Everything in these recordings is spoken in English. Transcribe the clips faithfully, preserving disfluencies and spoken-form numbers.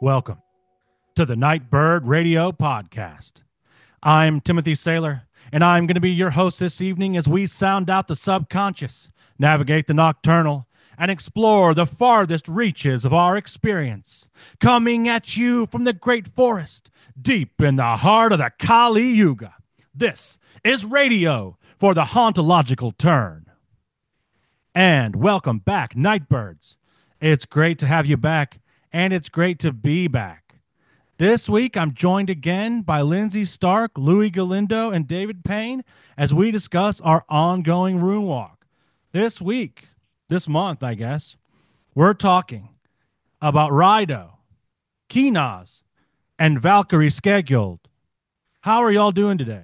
Welcome to the Nightbird Radio Podcast. I'm Timothy Saylor, and I'm going to be your host this evening as we sound out the subconscious, navigate the nocturnal, and explore the farthest reaches of our experience. Coming at you from the great forest, deep in the heart of the Kali Yuga. This is radio for the hauntological turn. And welcome back, Nightbirds. It's great to have you back, and it's great to be back. This week, I'm joined again by Lindsay Stark, Louis Galindo, and David Payne as we discuss our ongoing rune walk. This week, this month, I guess, we're talking about Raido, Kinaz, and Valkyrie Skeguld. How are y'all doing today?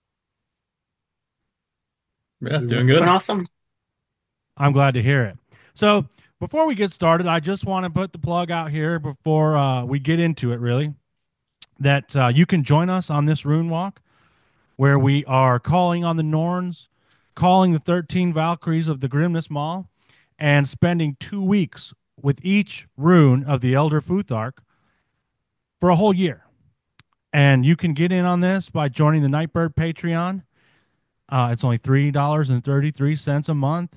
Yeah, doing good. Doing awesome. I'm glad to hear it. So, before we get started, I just want to put the plug out here before uh, we get into it, really, that uh, you can join us on this rune walk where we are calling on the Norns, calling the thirteen Valkyries of the Grimness Maw, and spending two weeks with each rune of the Elder Futhark for a whole year. And you can get in on this by joining the Nightbird Patreon. Uh, it's only three dollars and thirty-three cents a month.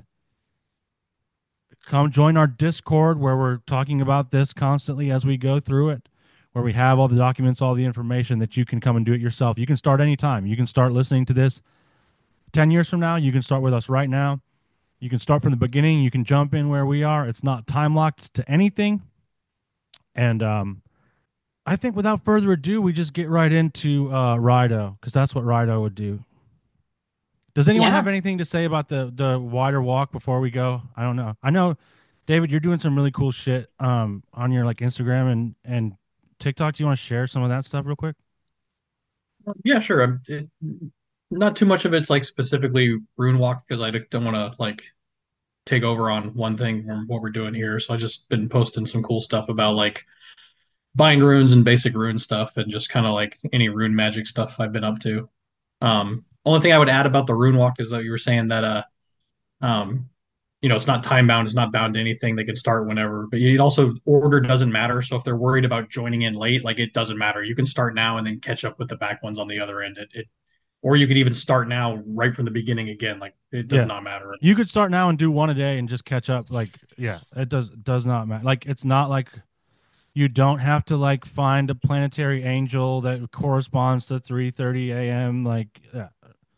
Come join our Discord where we're talking about this constantly as we go through it, where we have all the documents, all the information that you can come and do it yourself. You can start anytime. You can start listening to this ten years from now. You can start with us right now. You can start from the beginning. You can jump in where we are. It's not time locked to anything. And um, I think without further ado, we just get right into uh, Raido, because that's what Raido would do. Does anyone Yeah. have anything to say about the the wider walk before we go? I don't know. I know, David, you're doing some really cool shit um, on your like Instagram and and TikTok. Do you want to share some of that stuff real quick? Yeah, sure. I'm, it, not too much of it's like specifically rune walk because I don't want to like take over on one thing from what we're doing here. So I just been posting some cool stuff about like bind runes and basic rune stuff and just kind of like any rune magic stuff I've been up to. Um, only thing I would add about the rune walk is that you were saying that uh um you know it's not time bound, it's not bound to anything. They can start whenever, but it also order doesn't matter. So if they're worried about joining in late, like it doesn't matter. You can start now and then catch up with the back ones on the other end. It, it or you could even start now right from the beginning again. Like it does Yeah. not matter. You could start now and do one a day and just catch up. Like, yeah, it does does not matter. Like, it's not like you don't have to like find a planetary angel that corresponds to three thirty a m. Like, yeah,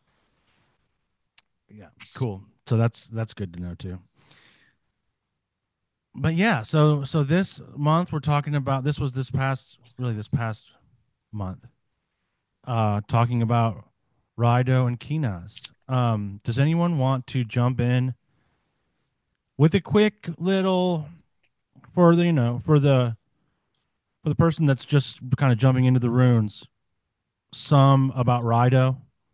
yeah, cool. So that's that's good to know too. But yeah, so so this month we're talking about this was this past really this past month. Uh, talking about Raido and Kinaz. Um, does anyone want to jump in with a quick little for the you know for the for the person that's just kind of jumping into the runes, some about Raido?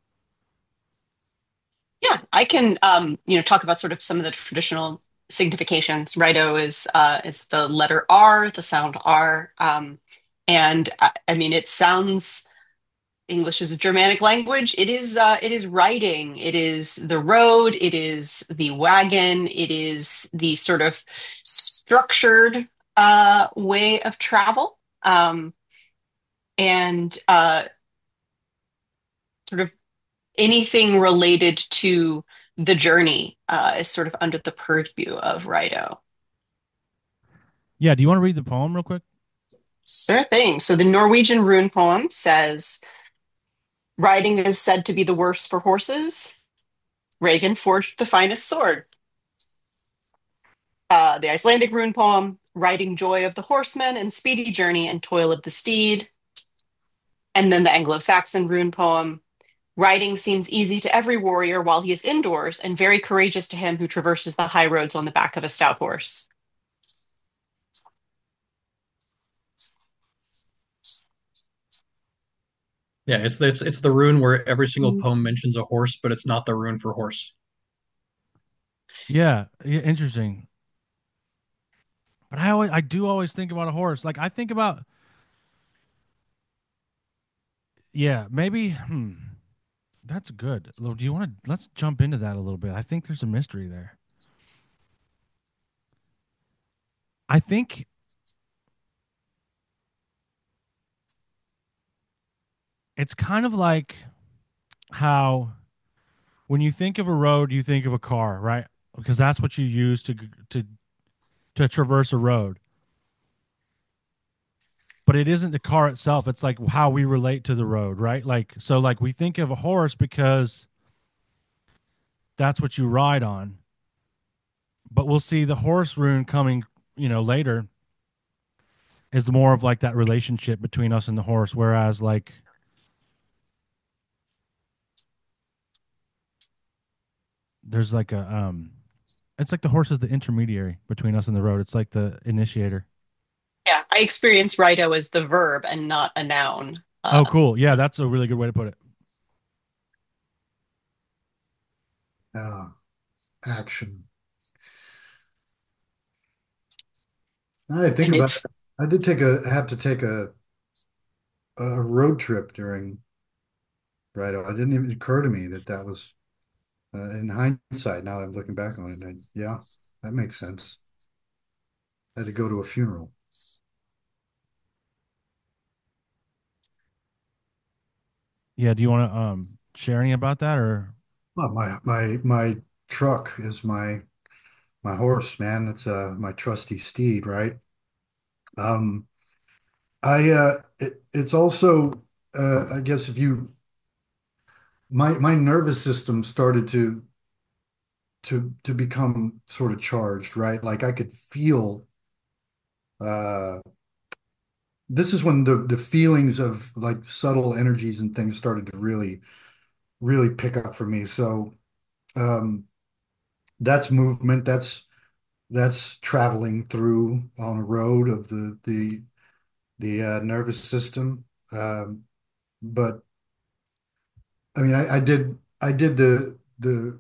Yeah, I can um, you know, talk about sort of some of the traditional significations. Rido is uh is the letter R, the sound R. Um, and I, I mean it sounds English is a Germanic language. It is uh it is riding, it is the road, it is the wagon, it is the sort of structured uh way of travel. Um, and uh sort of anything related to the journey uh, is sort of under the purview of Rido. Yeah, do you want to read the poem real quick? Sure thing. So the Norwegian rune poem says, riding is said to be the worst for horses. Reagan forged the finest sword. Uh, the Icelandic rune poem, riding joy of the horseman and speedy journey and toil of the steed. And then the Anglo-Saxon rune poem, riding seems easy to every warrior while he is indoors, and very courageous to him who traverses the high roads on the back of a stout horse. Yeah, it's it's it's the rune where every single poem mentions a horse, but it's not the rune for horse. Yeah, yeah, interesting. But I always I do always think about a horse. Like I think about yeah, maybe hmm, that's good. Lo, do you want to let's jump into that a little bit? I think there's a mystery there. I think it's kind of like how when you think of a road, you think of a car, right? Because that's what you use to to to traverse a road. But it isn't the car itself. It's like how we relate to the road, right? Like so like we think of a horse because that's what you ride on. But we'll see the horse rune coming, you know, later is more of like that relationship between us and the horse, whereas like there's like a um it's like the horse is the intermediary between us and the road. It's like the initiator. Yeah, I experience Rido as the verb and not a noun. Oh, Uh, cool. Yeah, that's a really good way to put it. Uh, action. I think and about it's it. I did take a have to take a a road trip during Rido. It didn't even occur to me that that was uh, in hindsight. Now that I'm looking back on it, I, yeah, that makes sense. I had to go to a funeral. Yeah, do you want to um share any about that or Well, my my my truck is my my horse, man. It's uh my trusty steed, right? Um, I uh, it, it's also uh, I guess if you my my nervous system started to to to become sort of charged, right? Like I could feel uh this is when the the feelings of like subtle energies and things started to really really pick up for me. So um that's movement, that's that's traveling through on a road of the the the uh, nervous system. Um but I mean I, I did I did the the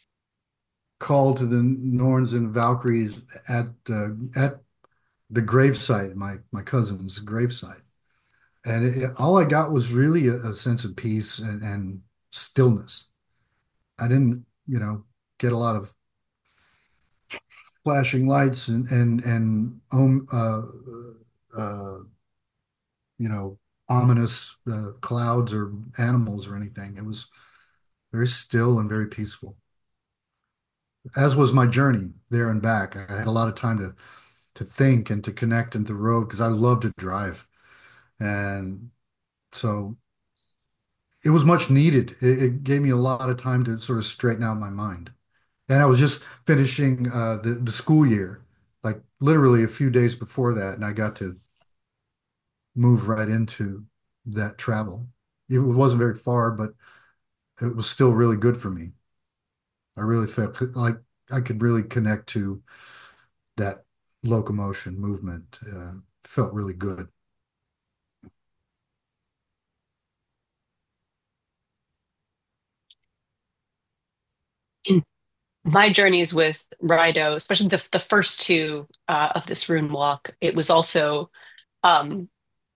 call to the Norns and Valkyries at uh, at the gravesite, my my cousin's gravesite, and it, all I got was really a, a sense of peace and, and stillness. I didn't, you know, get a lot of flashing lights and and and um, uh, uh, you know, ominous uh, clouds or animals or anything. It was very still and very peaceful. As was my journey there and back. I had a lot of time to to think and to connect and to road because I love to drive. And so it was much needed. It, it gave me a lot of time to sort of straighten out my mind. And I was just finishing uh, the, the school year, like literally a few days before that, and I got to move right into that travel. It wasn't very far, but it was still really good for me. I really felt like I could really connect to that locomotion movement. Uh, felt really good. in my journeys with Rido, especially the the first two uh, of this rune walk, it was also um,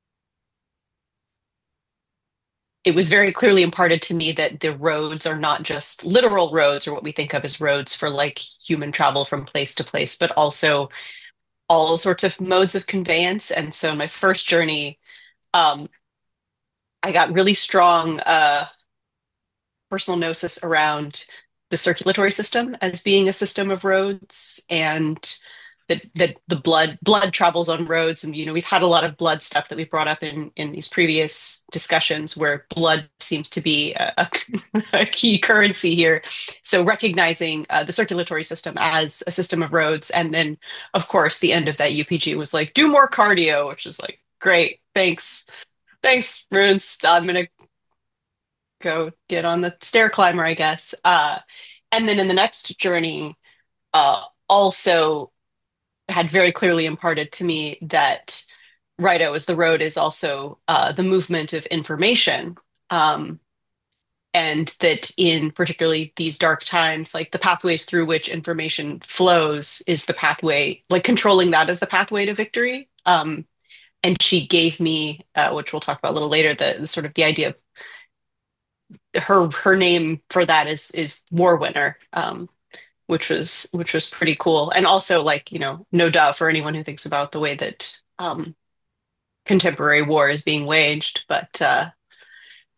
it was very clearly imparted to me that the roads are not just literal roads or what we think of as roads for like human travel from place to place, but also all sorts of modes of conveyance. And so my first journey, um, I got really strong uh, personal gnosis around the circulatory system as being a system of roads and that that the blood blood travels on roads. And you know we've had a lot of blood stuff that we brought up in in these previous discussions where blood seems to be a, a, a key currency here. So recognizing uh, the circulatory system as a system of roads, and then of course the end of that U P G was like do more cardio, which is like great, thanks, thanks runes, I'm gonna go get on the stair climber, I guess. Uh, and then in the next journey, uh, also had very clearly imparted to me that Rido as the road is also uh, the movement of information. Um, and that in particularly these dark times, like the pathways through which information flows is the pathway, like controlling that as the pathway to victory. Um, and she gave me, uh, which we'll talk about a little later, the, the sort of the idea of her her name for that is is War Winner, um, which was which was pretty cool. And also, like you know, no doubt for anyone who thinks about the way that um, contemporary war is being waged, but uh,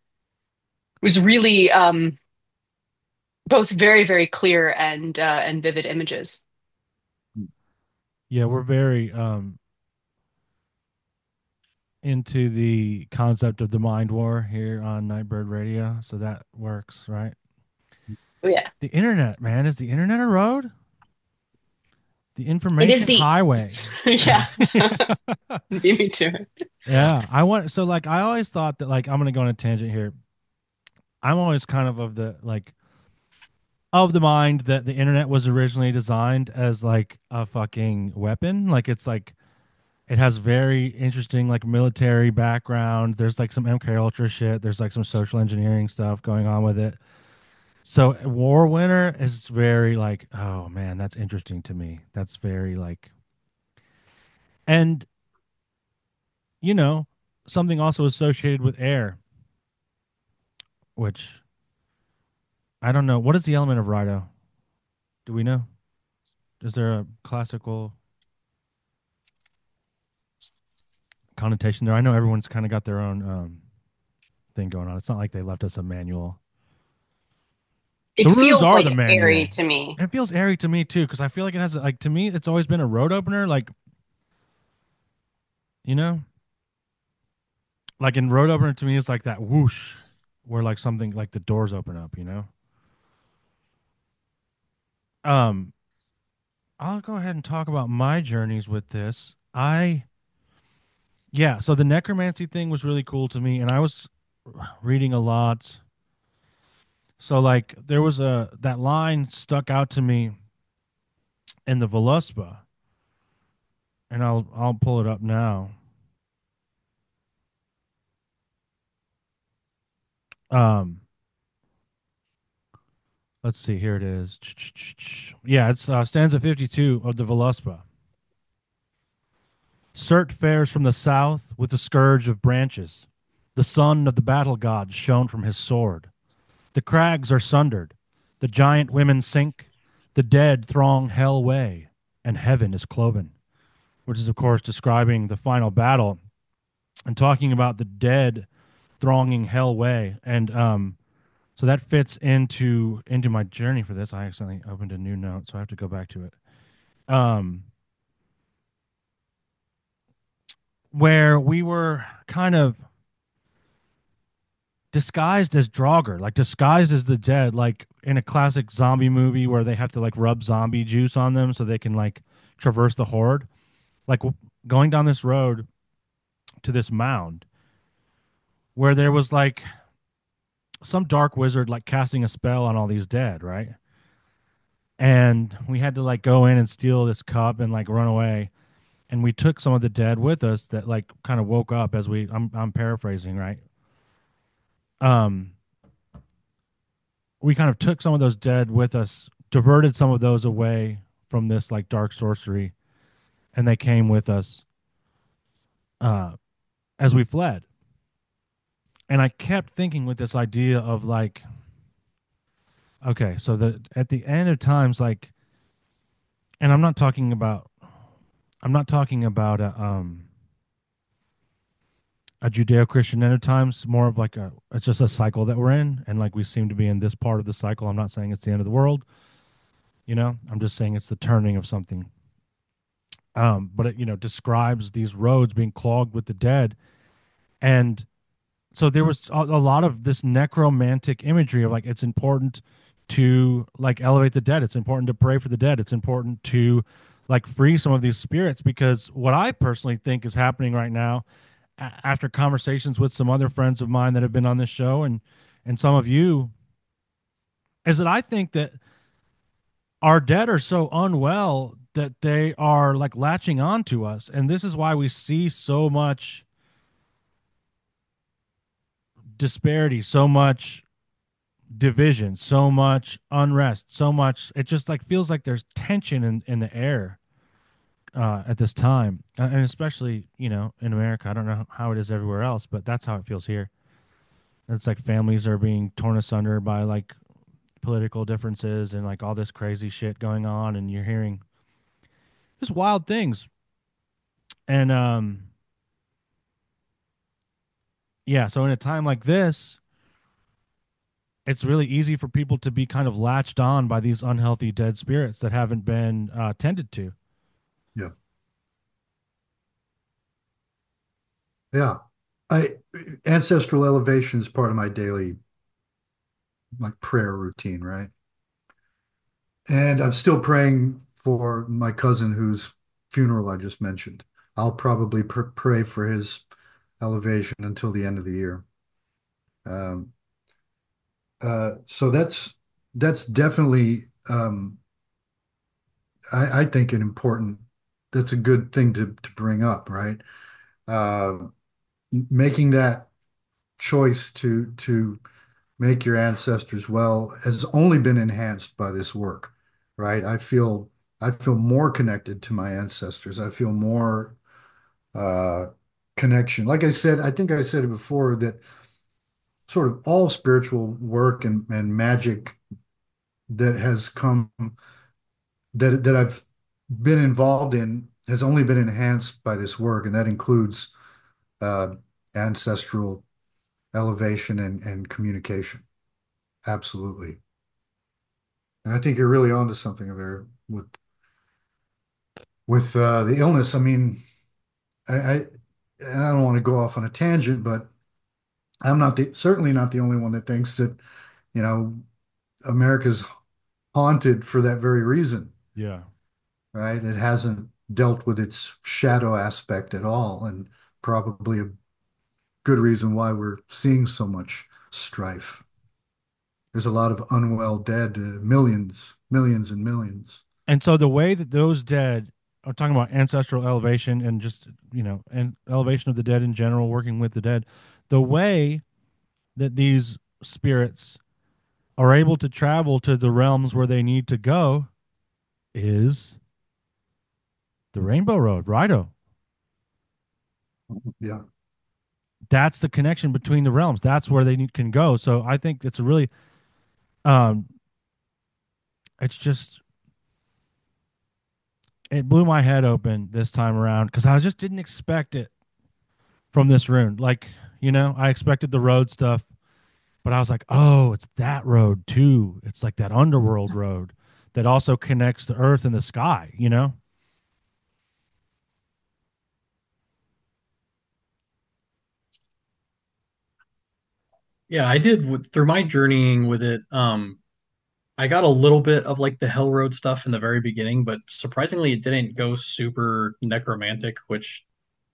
was really um, both very, very clear and uh, and vivid images. Yeah, we're very um into the concept of the mind war here on Nightbird Radio, so that works, right? Oh, yeah, The internet, man, is the internet a road? The it is information the highway. yeah. Beat me to it. Yeah, I want so like I always thought that like I'm gonna go on a tangent here. I'm always kind of of the like of the mind that the internet was originally designed as like a fucking weapon. Like it's like it has very interesting like military background. There's like some M K Ultra shit. There's like some social engineering stuff going on with it. So War Winter is very like, oh man, that's interesting to me. That's very like, and you know, something also associated with air, which I don't know. What is the element of Rhino? Do we know? Is there a classical connotation there? I know everyone's kind of got their own um, thing going on. It's not like they left us a manual. The It runes feels are the like airy manual. to me. It feels airy to me too, because I feel like it has like to me, it's always been a road opener. Like you know, like in road opener to me, it's like that whoosh, where like something like the doors open up. You know. Um, I'll go ahead and talk about my journeys with this. I yeah, so the necromancy thing was really cool to me, and I was reading a lot. So like there was a that line stuck out to me in the Voluspa, and I'll I'll pull it up now. Um, let's see, here it is. Yeah, it's uh, stanza fifty-two of the Voluspa. Surt fares from the south with the scourge of branches. The sun of the battle god shone from his sword. The crags are sundered. The giant women sink. The dead throng hell way, and heaven is cloven. Which is, of course, describing the final battle and talking about the dead thronging hell way. And um, so that fits into into my journey for this. I accidentally opened a new note, so I have to go back to it. Um, where we were kind of disguised as Draugr, like disguised as the dead, like in a classic zombie movie where they have to like rub zombie juice on them so they can like traverse the horde. Like w- going down this road to this mound where there was like some dark wizard like casting a spell on all these dead, right? And we had to like go in and steal this cup and like run away. And we took some of the dead with us that like kind of woke up as we I'm I'm paraphrasing, right? Um we kind of took some of those dead with us, diverted some of those away from this like dark sorcery, and they came with us uh, as we fled. And I kept thinking with this idea of like, okay, so the at the end of times, like, and I'm not talking about, I'm not talking about a, um, a Judeo-Christian end of times, more of like a, it's just a cycle that we're in, and like we seem to be in this part of the cycle. I'm not saying it's the end of the world, you know. I'm just saying it's the turning of something. Um, but it, you know, describes these roads being clogged with the dead, and so there was a, a lot of this necromantic imagery of like it's important to like elevate the dead. It's important to pray for the dead. It's important to like free some of these spirits because what I personally think is happening right now, a- after conversations with some other friends of mine that have been on this show and and some of you, is that I think that our dead are so unwell that they are like latching on to us, and this is why we see so much disparity, so much division, so much unrest, so much. It just like feels like there's tension in in the air uh, at this time, uh, and especially you know in America. I don't know how it is everywhere else, but that's how it feels here. It's like families are being torn asunder by like political differences and like all this crazy shit going on, and you're hearing just wild things. And um, yeah, so in a time like this, it's really easy for people to be kind of latched on by these unhealthy dead spirits that haven't been uh, tended to. Yeah. Yeah. I ancestral elevation is part of my daily like prayer routine, right? And I'm still praying for my cousin whose funeral I just mentioned. I'll probably pr pray for his elevation until the end of the year. Um, uh, so that's that's definitely um, I, I think an important that's a good thing to to bring up, right? Uh, making that choice to to make your ancestors well has only been enhanced by this work, right? I feel I feel more connected to my ancestors. I feel more uh, connection. Like I said, I think I said it before that sort of all spiritual work and, and magic that has come that that I've been involved in has only been enhanced by this work, and that includes uh, ancestral elevation and, and communication. Absolutely. And I think you're really onto something there with with uh, the illness. I mean, I, I and I don't want to go off on a tangent, but I'm not the certainly not the only one that thinks that, you know, America's haunted for that very reason, Yeah. right? It hasn't dealt with its shadow aspect at all, and probably a good reason why we're seeing so much strife. There's a lot of unwell dead, uh, millions, millions and millions. And so the way that those dead are talking about ancestral elevation and just, you know, and elevation of the dead in general, working with the dead, the way that these spirits are able to travel to the realms where they need to go is the Rainbow Road, Rido. Yeah. That's the connection between the realms. That's where they need, can go. So I think it's a really, um, it's just, it blew my head open this time around because I just didn't expect it from this rune. Like, you know, I expected the road stuff, but I was like, oh, it's that road too. It's like that underworld road that also connects the earth and the sky, you know? Yeah, I did with, through my journeying with it. Um, I got a little bit of like the Hell Road stuff in the very beginning, but surprisingly, it didn't go super necromantic, which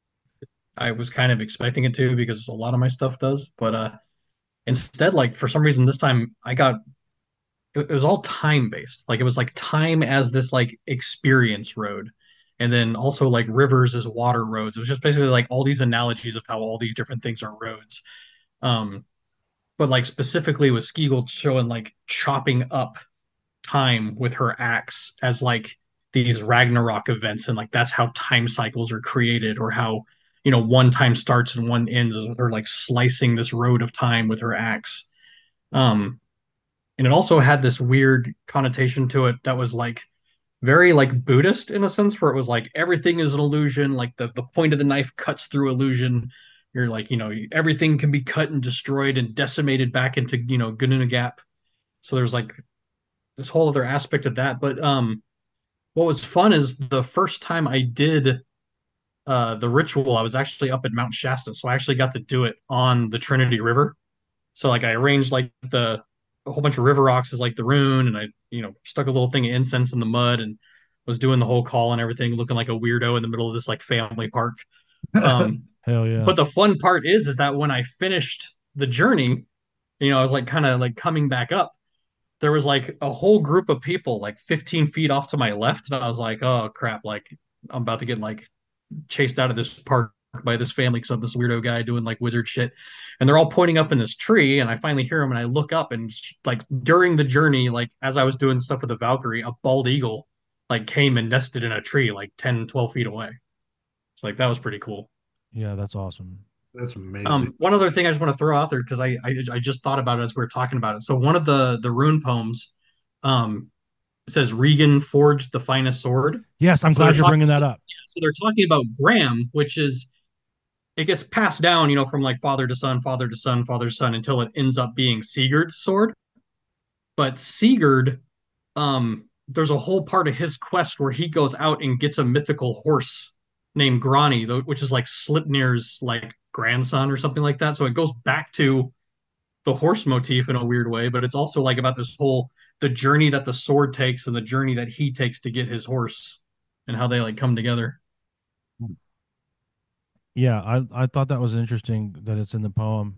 I was kind of expecting it to because a lot of my stuff does. But uh, instead, like for some reason this time, I got it, it was all time based. Like it was like time as this like experience road, and then also like rivers as water roads. It was just basically like all these analogies of how all these different things are roads. Um, but like specifically with Skigel showing like chopping up time with her axe as like these Ragnarok events, and like that's how time cycles are created, or how you know one time starts and one ends is with her like slicing this road of time with her axe. Um, and it also had this weird connotation to it that was like very like Buddhist in a sense, where it was like everything is an illusion, like the the point of the knife cuts through illusion. You're like, you know, everything can be cut and destroyed and decimated back into, you know, Gununa Gap. So there's like this whole other aspect of that. But um what was fun is the first time I did uh the ritual, I was actually up at Mount Shasta. So I actually got to do it on the Trinity River. So like I arranged like the a whole bunch of river rocks as like the rune, and I, you know, stuck a little thing of incense in the mud and was doing the whole call and everything, looking like a weirdo in the middle of this like family park. Um, Hell yeah. but the fun part is is that when I finished the journey, you know, I was like kind of like coming back up. There was like a whole group of people like fifteen feet off to my left, and I was like, oh crap, like I'm about to get like chased out of this park by this family because of this weirdo guy doing like wizard shit. And they're all pointing up in this tree. And I finally hear him and I look up, and like during the journey, like as I was doing stuff with the Valkyrie, a bald eagle like came and nested in a tree like ten, twelve feet away. It's like that was pretty cool. Yeah, that's awesome. That's amazing. Um, one other thing I just want to throw out there because I, I I just thought about it as we were talking about it. So one of the the rune poems um says Regan forged the finest sword. Yes, I'm So they're glad you're talking bringing that up. so they're talking about Graham, which is it gets passed down, you know, from like father to son, father to son, father to son until it ends up being Sigurd's sword. But Sigurd, um, there's a whole part of his quest where he goes out and gets a mythical horse named Grani, which is like Sleipnir's like grandson or something like that. So it goes back to the horse motif in a weird way, but it's also like about this whole the journey that the sword takes and the journey that he takes to get his horse and how they like come together. Yeah, I I thought that was interesting that it's in the poem,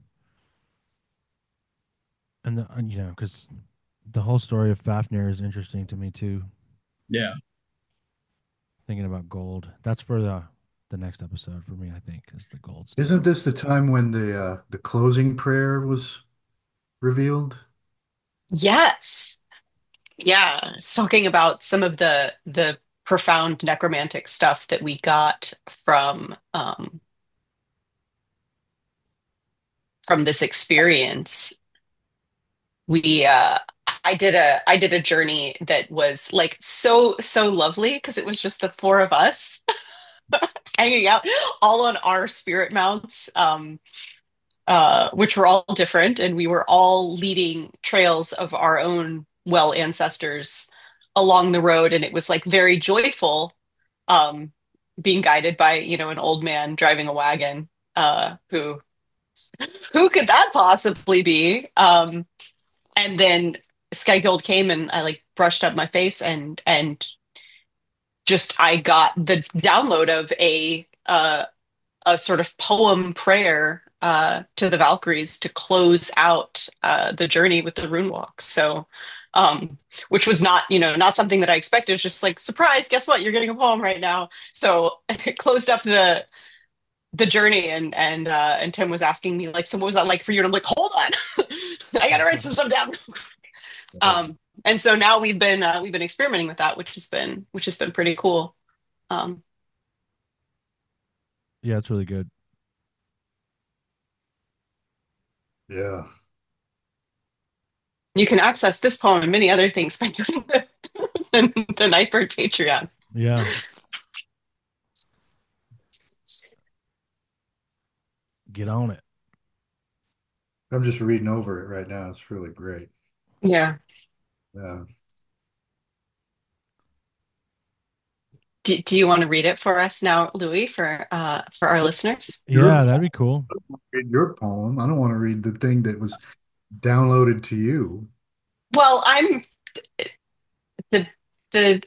and the, and, you know, because the whole story of Fafnir is interesting to me too. Yeah. Thinking about gold, that's for the the next episode for me. I think is the gold stuff. Isn't this the time when the uh, the closing prayer was revealed? Yes. Yeah. It's talking about some of the the profound necromantic stuff that we got from um from this experience. We uh I did a I did a journey that was like so so lovely because it was just the four of us hanging out all on our spirit mounts. Um uh, which were all different, and we were all leading trails of our own well ancestors along the road, and it was like very joyful, um, being guided by, you know, an old man driving a wagon. Uh, who who could that possibly be? Um, and then Sky Gold came, and I like brushed up my face, and and just I got the download of a uh, a sort of poem prayer uh, to the Valkyries to close out uh, the journey with the rune walk. So, um, which was not, you know, not something that I expected. It was just like, surprise, guess what? You're getting a poem right now. So it closed up the the journey, and and uh, and Tim was asking me like, so what was that like for you? And I'm like, hold on, I gotta write some stuff down. um, and so now we've been uh, we've been experimenting with that, which has been which has been pretty cool. Um, Yeah, it's really good. Yeah. You can access this poem and many other things by doing the, the, the Nightbird Patreon. Yeah, get on it. I'm just reading over it right now. It's really great. Yeah. Yeah. Do, do you want to read it for us now, Louis, for uh for our listeners? Yeah, that'd be cool. Read your poem. I don't want to read the thing that was downloaded to you. Well, I'm the the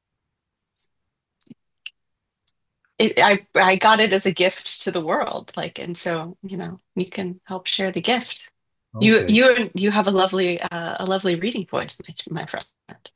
it, I I got it as a gift to the world, like, and so you know you can help share the gift. You Okay. you you have a lovely uh, a lovely reading voice, my, my friend.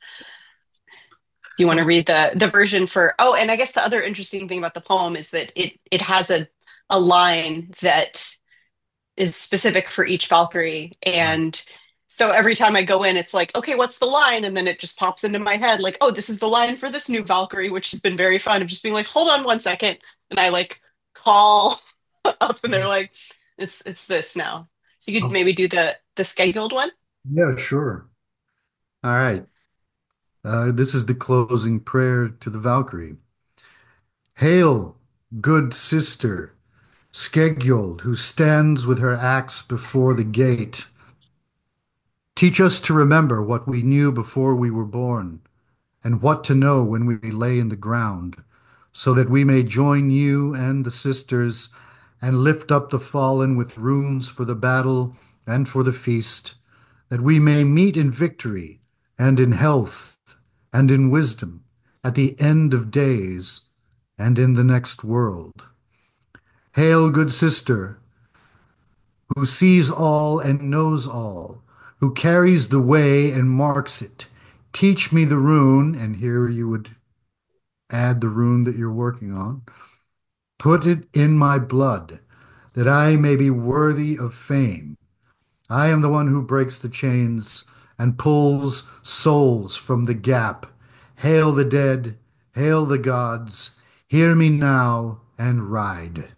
Do you want to read the the version for? Oh, and I guess the other interesting thing about the poem is that it it has a a line that is specific for each Valkyrie. And so every time I go in, it's like, okay, what's the line? And then it just pops into my head, like, oh, this is the line for this new Valkyrie, which has been very fun of just being like, hold on one second. And I like call up and they're like, it's it's this now. So you could Oh, maybe do the the scheduled one. yeah, sure. All right. Uh, this is the closing prayer to the Valkyrie. Hail, good sister, Skegyold, who stands with her axe before the gate. Teach us to remember what we knew before we were born, and what to know when we lay in the ground, so that we may join you and the sisters and lift up the fallen with runes for the battle and for the feast, that we may meet in victory and in health and in wisdom at the end of days and in the next world. Hail, good sister, who sees all and knows all, who carries the way and marks it. Teach me the rune, and here you would add the rune that you're working on. Put it in my blood, that I may be worthy of fame. I am the one who breaks the chains and pulls souls from the gap. Hail the dead, hail the gods, hear me now and ride.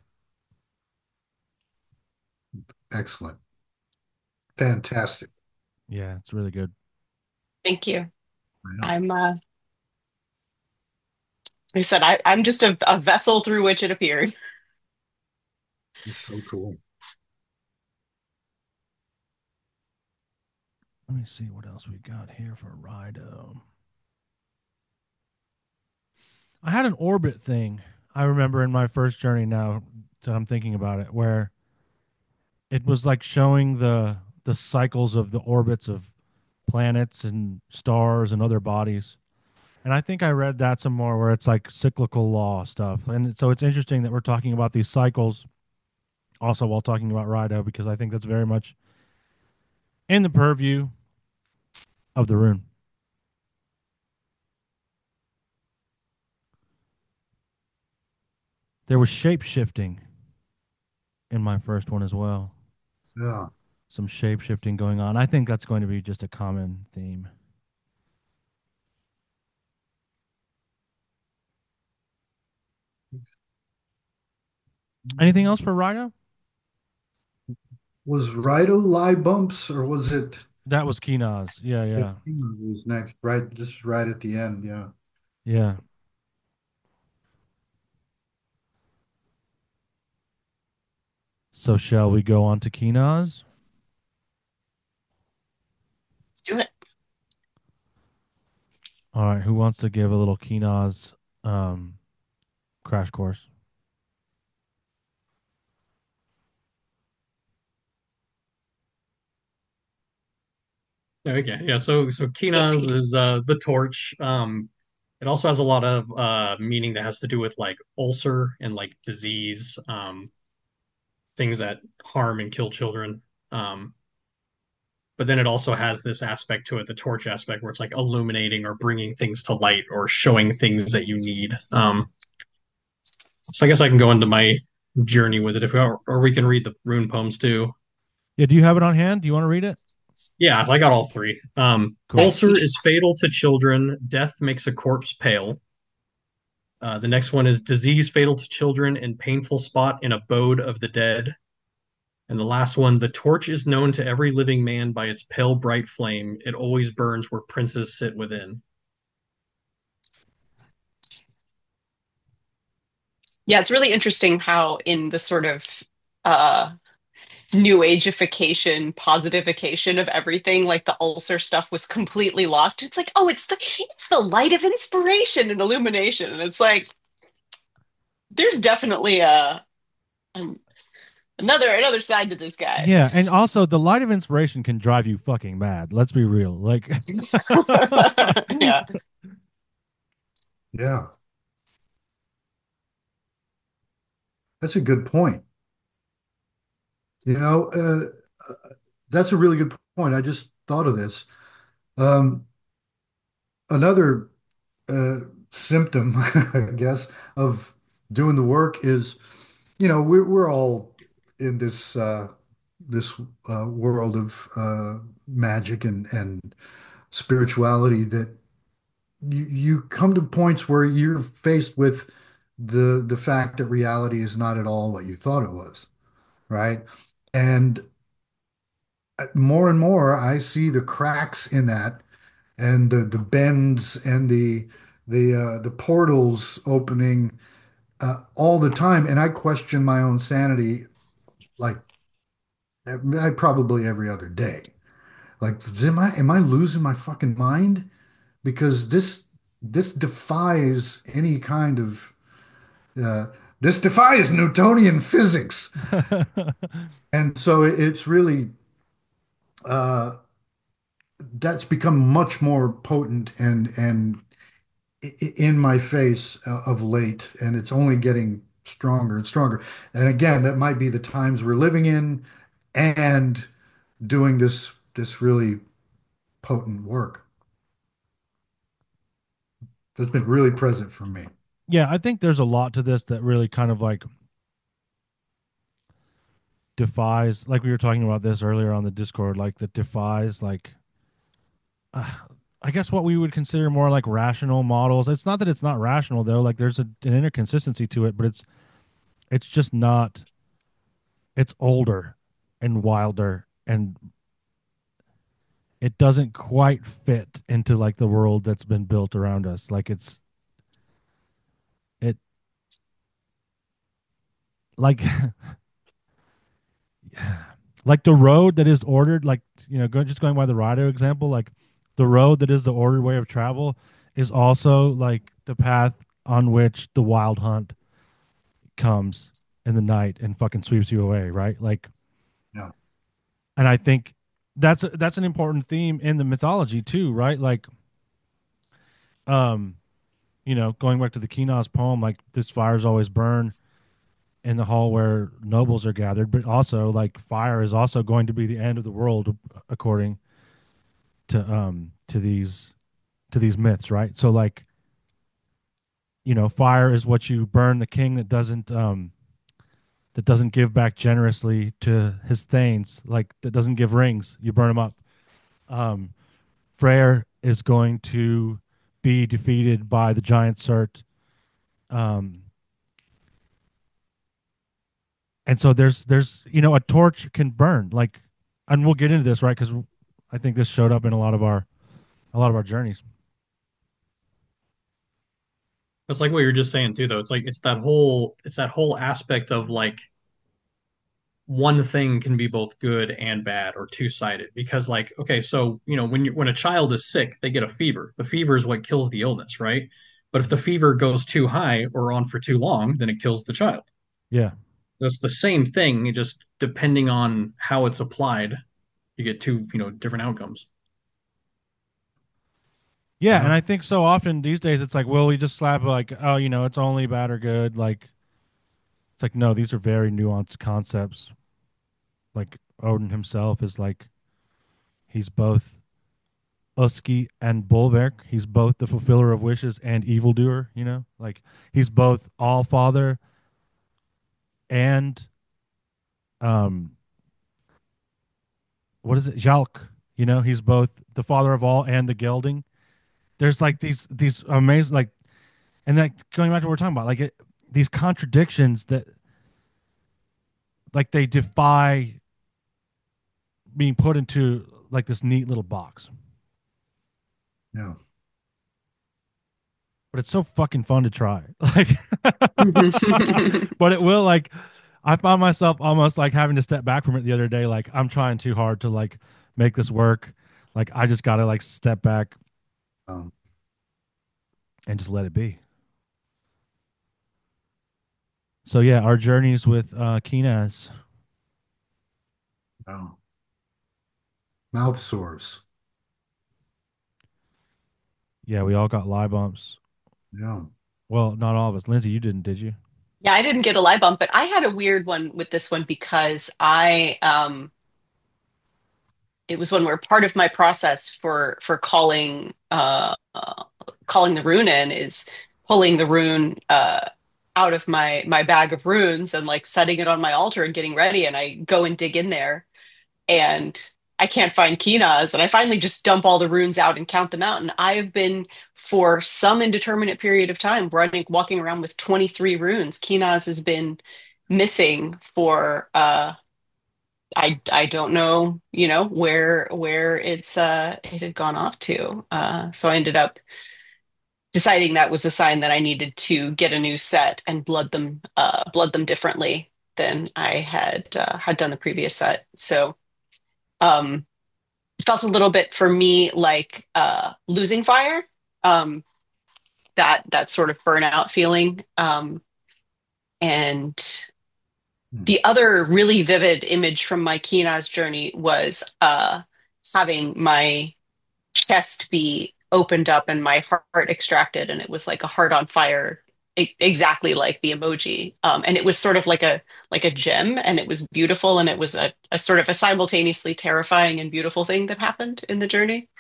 Excellent. Fantastic. Yeah, it's really good. Thank you. Wow. I'm uh like I said, I, I'm just a, a vessel through which it appeared. It's so cool. Let me see what else we got here for Rido. I had an orbit thing I remember in my first journey now that I'm thinking about it, where it was like showing the the cycles of the orbits of planets and stars and other bodies. And I think I read that some more where it's like cyclical law stuff. And so it's interesting that we're talking about these cycles also while talking about Rido, because I think that's very much in the purview of the rune. There was shape shifting in my first one as well. Yeah. Some shape shifting going on. I think that's going to be just a common theme. Anything else for Rido? Was Rido live bumps or was it That was Kinaz. Yeah, yeah, was next? Right, just right at the end. Yeah. yeah. So shall we go on to Kinaz? Let's do it. All right. Who wants to give a little Kinaz um, crash course? Okay, yeah. So so Kinaz is uh the torch. Um, it also has a lot of uh meaning that has to do with like ulcer and like disease, um, things that harm and kill children. Um, but then it also has this aspect to it, the torch aspect, where it's like illuminating or bringing things to light or showing things that you need. Um, so I guess I can go into my journey with it if we or, or we can read the rune poems too. Yeah. Do you have it on hand? Do you want to read it? Yeah, I got all three. Um, Cool. Nice. ulcer is fatal to children. Death makes a corpse pale. Uh, the next one is disease fatal to children and painful spot in abode of the dead. And the last one, the torch is known to every living man by its pale bright flame. It always burns where princes sit within. Yeah, it's really interesting how in the sort of uh new ageification, positification of everything, like the ulcer stuff was completely lost. It's like, oh, it's the it's the light of inspiration and illumination. And it's like there's definitely a um, another another side to this guy. Yeah, and also the light of inspiration can drive you fucking mad. Let's be real. Like Yeah. Yeah. That's a good point. You know, uh, uh, that's a really good point. I just thought of this. Um, another uh, symptom, I guess, of doing the work is, you know, we're we're all in this uh, this uh, world of uh, magic and and spirituality that you you come to points where you're faced with the the fact that reality is not at all what you thought it was, right? And more and more, I see the cracks in that and the the bends and the the uh, the portals opening uh, all the time, and I question my own sanity like I probably every other day. Like, am I am I losing my fucking mind? Because this this defies any kind of uh, this defies Newtonian physics, and so it- it's really uh, that's become much more potent and and in my face uh, of late, and it's only getting stronger and stronger. And again, that might be the times we're living in and doing this this really potent work that's been really present for me. yeah, I think there's a lot to this that really kind of like defies, like we were talking about this earlier on the Discord, like that defies like uh, I guess what we would consider more like rational models. It's not that it's not rational though. Like there's a, an inconsistency to it, but it's it's just not. It's older and wilder, and it doesn't quite fit into like the world that's been built around us. Like it's it like like the road that is ordered, like you know, go, just going by the Rado example, like the road that is the ordered way of travel is also like the path on which the wild hunt comes in the night and fucking sweeps you away, right? Like, Yeah. and I think that's a, that's an important theme in the mythology too, right? Like, um, you know, going back to the Kinos poem, like this fires always burn in the hall where nobles are gathered, but also like fire is also going to be the end of the world according to um to these to these myths, right? So like, you know, fire is what you burn the king that doesn't um that doesn't give back generously to his thanes, like that doesn't give rings, you burn him up. Um Freyr is going to be defeated by the giant Surt. Um and so there's there's you know, a torch can burn, like, and we'll get into this, right? Because I think this showed up in a lot of our a lot of our journeys. It's like what you're just saying too, though. It's like it's that whole it's that whole aspect of like one thing can be both good and bad or two-sided because like okay, so you know when you when a child is sick, they get a fever. The fever is what kills the illness, right? But if the fever goes too high or on for too long, then it kills the child. Yeah. It's the same thing, it just depending on how it's applied, you get two, you know, different outcomes. Yeah, and Yeah. I think so often these days it's like, well, we just slap like, oh, you know, it's only bad or good. Like it's like, no, these are very nuanced concepts. Like Odin himself is like he's both Uski and Bolverk. He's both the fulfiller of wishes and evildoer, you know? Like he's both all father and um what is it? Jalk. You know, he's both the father of all and the gelding. There's like these these amazing like and like going back to what we're talking about, like it, these contradictions that like they defy being put into like this neat little box. Yeah. But it's so fucking fun to try. Like but it will like I found myself almost like having to step back from it the other day. Like I'm trying too hard to like make this work. Like I just gotta like step back Um, and just let it be. So yeah, our journeys with uh Kinaz. yeah. Mouth sores. Yeah, we all got lie bumps. Yeah. Well, not all of us. Lindsay, you didn't, did you? Yeah, I didn't get a live bump, but I had a weird one with this one because I um it was when we're part of my process for for calling uh, uh calling the rune in is pulling the rune uh out of my my bag of runes and like setting it on my altar and getting ready and I go and dig in there and I can't find Kinas and I finally just dump all the runes out and count them out and I've been for some indeterminate period of time running walking around with twenty-three runes. Kinas has been missing for uh I I don't know, you know, where where it's uh it had gone off to. Uh so I ended up deciding that was a sign that I needed to get a new set and blood them uh blood them differently than I had uh, had done the previous set. So um it felt a little bit for me like uh losing fire. Um that that sort of burnout feeling. Um and Hmm. the other really vivid image from my Kinas journey was uh, having my chest be opened up and my heart extracted, and it was like a heart on fire, e- exactly like the emoji. Um, and it was sort of like a like a gem, and it was beautiful, and it was a, a sort of a simultaneously terrifying and beautiful thing that happened in the journey.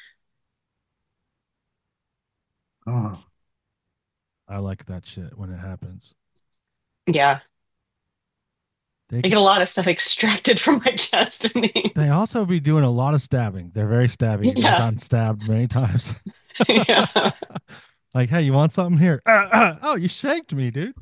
Oh, I like that shit when it happens. Yeah, They I could get a lot of stuff extracted from my chest. I mean, they also be doing a lot of stabbing. They're very stabby. They've yeah, gotten stabbed many times. yeah. Like, hey, you want something here? Uh, uh, oh, you shanked me, dude.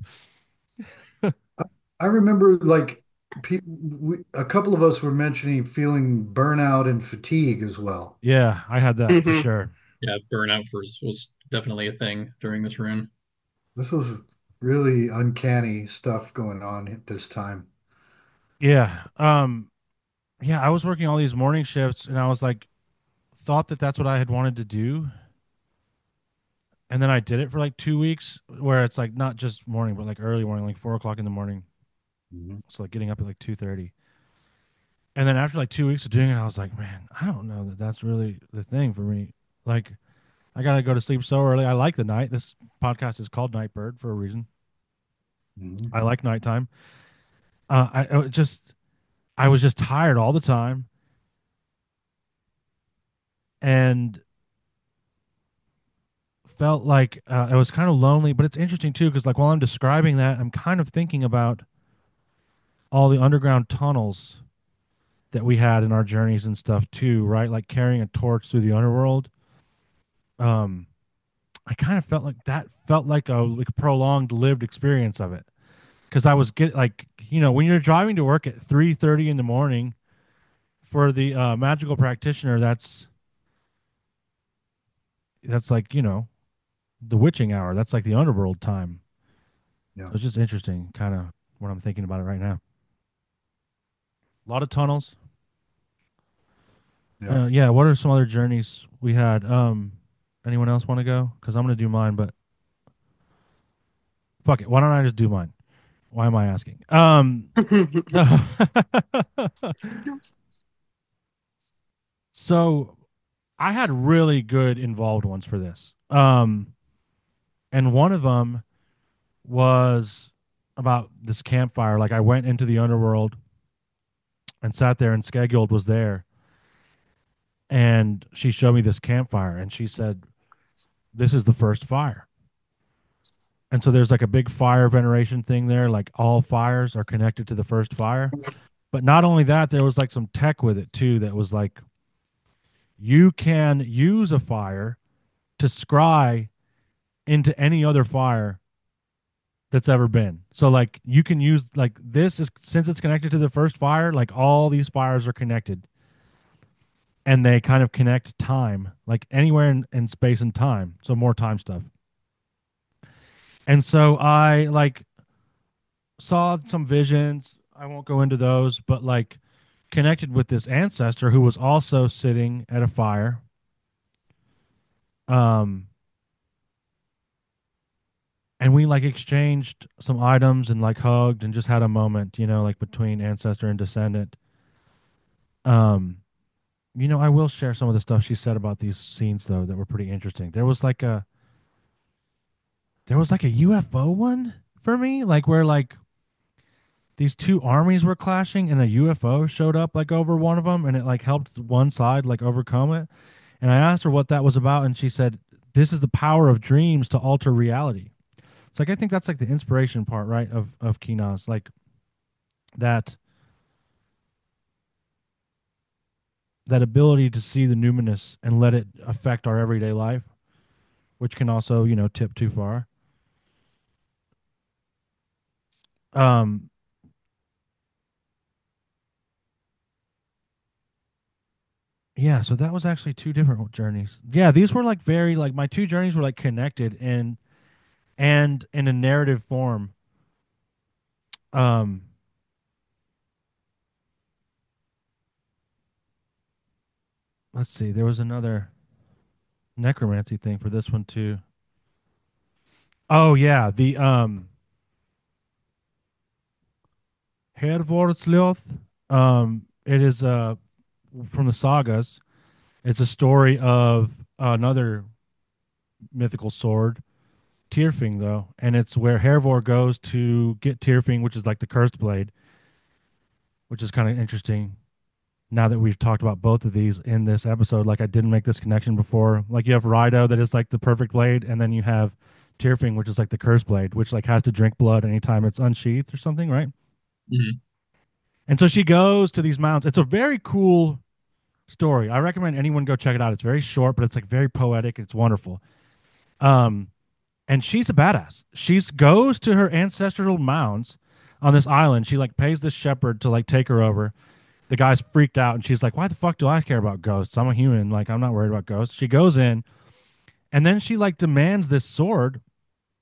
I remember like pe we, a couple of us were mentioning feeling burnout and fatigue as well. Yeah, I had that for Hmm. sure. Yeah, burnout was was definitely a thing during this rune. This was really uncanny stuff going on at this time. Yeah. Um, yeah, I was working all these morning shifts, and I was like, thought that that's what I had wanted to do, and then I did it for like two weeks, where it's like not just morning, but like early morning, like four o'clock in the morning. Mhm. So like getting up at like two thirty, and then after like two weeks of doing it, I was like, man, I don't know that that's really the thing for me. Like, I gotta go to sleep so early. I like the night. This podcast is called Nightbird for a reason. Mhm. I like nighttime. Uh, I, I just, I was just tired all the time, and felt like uh, I was kind of lonely. But it's interesting too, because like while I'm describing that, I'm kind of thinking about all the underground tunnels that we had in our journeys and stuff too, right? Like carrying a torch through the underworld. Um, I kind of felt like that felt like a like a prolonged lived experience of it, because I was get like you know when you're driving to work at three thirty in the morning for the uh, magical practitioner, that's that's like you know the witching hour. That's like the underworld time. Yeah. So it's just interesting, kind of what I'm thinking about it right now. A lot of tunnels. Yeah. Uh, yeah. What are some other journeys we had? Um, anyone else want to go? Because I'm gonna do mine, but fuck it. Why don't I just do mine? Why am I asking? Um, so I had really good involved ones for this. Um, and one of them was about this campfire. Like I went into the underworld and sat there, and Skeggold was there, and she showed me this campfire, and she said, "This is the first fire." And so there's like a big fire veneration thing there. Like all fires are connected to the first fire. But not only that, there was like some tech with it too that was like you can use a fire to scry into any other fire that's ever been. So like you can use like this is since it's connected to the first fire, like all these fires are connected, and they kind of connect time, like anywhere in, in space and time. So more time stuff. And so I like saw some visions. I won't go into those, but like connected with this ancestor who was also sitting at a fire. Um, and we like exchanged some items and like hugged and just had a moment, you know, like between ancestor and descendant. Um, you know, I will share some of the stuff she said about these scenes though that were pretty interesting. There was like a there was like a U F O one for me, like where like these two armies were clashing and a U F O showed up like over one of them and it like helped one side like overcome it. And I asked her what that was about, and she said, "This is the power of dreams to alter reality." It's like I think that's like the inspiration part, right? Of of Kinas, like that that ability to see the numinous and let it affect our everyday life, which can also, you know, tip too far. Um, yeah, so that was actually two different journeys. Yeah, these were like very like my two journeys were like connected and and in a narrative form. Um, let's see, there was another necromancy thing for this one too. Oh yeah, the um Hervorslioth. Um, it is uh from the sagas. It's a story of another mythical sword, Tyrfing, though, and it's where Hervor goes to get Tyrfing, which is like the cursed blade, which is kind of interesting. Now that we've talked about both of these in this episode, like I didn't make this connection before. Like you have Raido that is like the perfect blade, and then you have Tyrfing, which is like the cursed blade, which like has to drink blood anytime it's unsheathed or something, right? Mhm. And so she goes to these mountains. It's a very cool story. I recommend anyone go check it out. It's very short, but it's like very poetic. It's wonderful. Um, and she's a badass. She goes to her ancestral mounds on this island. She like pays this shepherd to like take her over. The guy's freaked out, and she's like, "Why the fuck do I care about ghosts? I'm a human. Like I'm not worried about ghosts." She goes in, and then she like demands this sword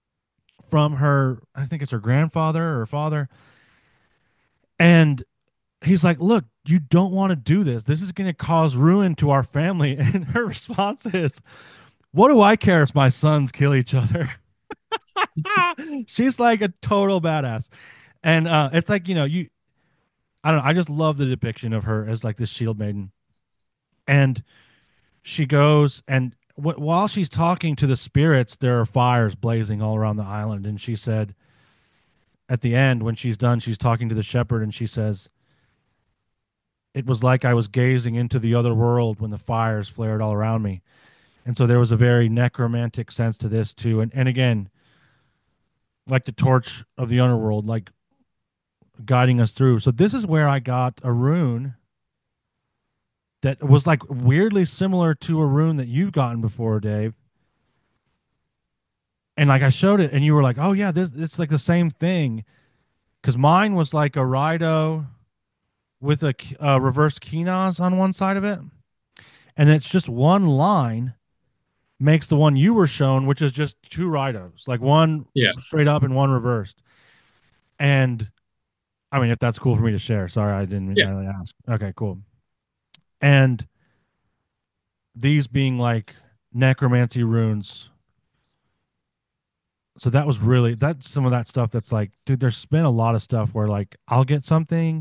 from her. I think it's her grandfather or her father, and he's like, look, you don't want to do this. This is going to cause ruin to our family. And her response is, what do I care if my sons kill each other? She's like a total badass. And uh, it's like, you know, you, I don't know. I just love the depiction of her as like this shield maiden. And she goes and w- while she's talking to the spirits, there are fires blazing all around the island. And she said, at the end, when she's done, she's talking to the shepherd and she says, it was like I was gazing into the other world when the fires flared all around me. And so there was a very necromantic sense to this too. And and again, like the torch of the underworld, like guiding us through. So this is where I got a rune that was like weirdly similar to a rune that you've gotten before, Dave. And like I showed it, and you were like, "Oh yeah, this it's like the same thing." Because mine was like a Rido with a uh, reversed Kinas on one side of it, and it's just one line makes the one you were shown, which is just two Ridos, like one Yeah. straight up and one reversed. And I mean, if that's cool for me to share, sorry, I didn't Yeah. really ask. Okay, cool. And these being like necromancy runes. So that was really that's some of that stuff that's like, dude, there's been a lot of stuff where like I'll get something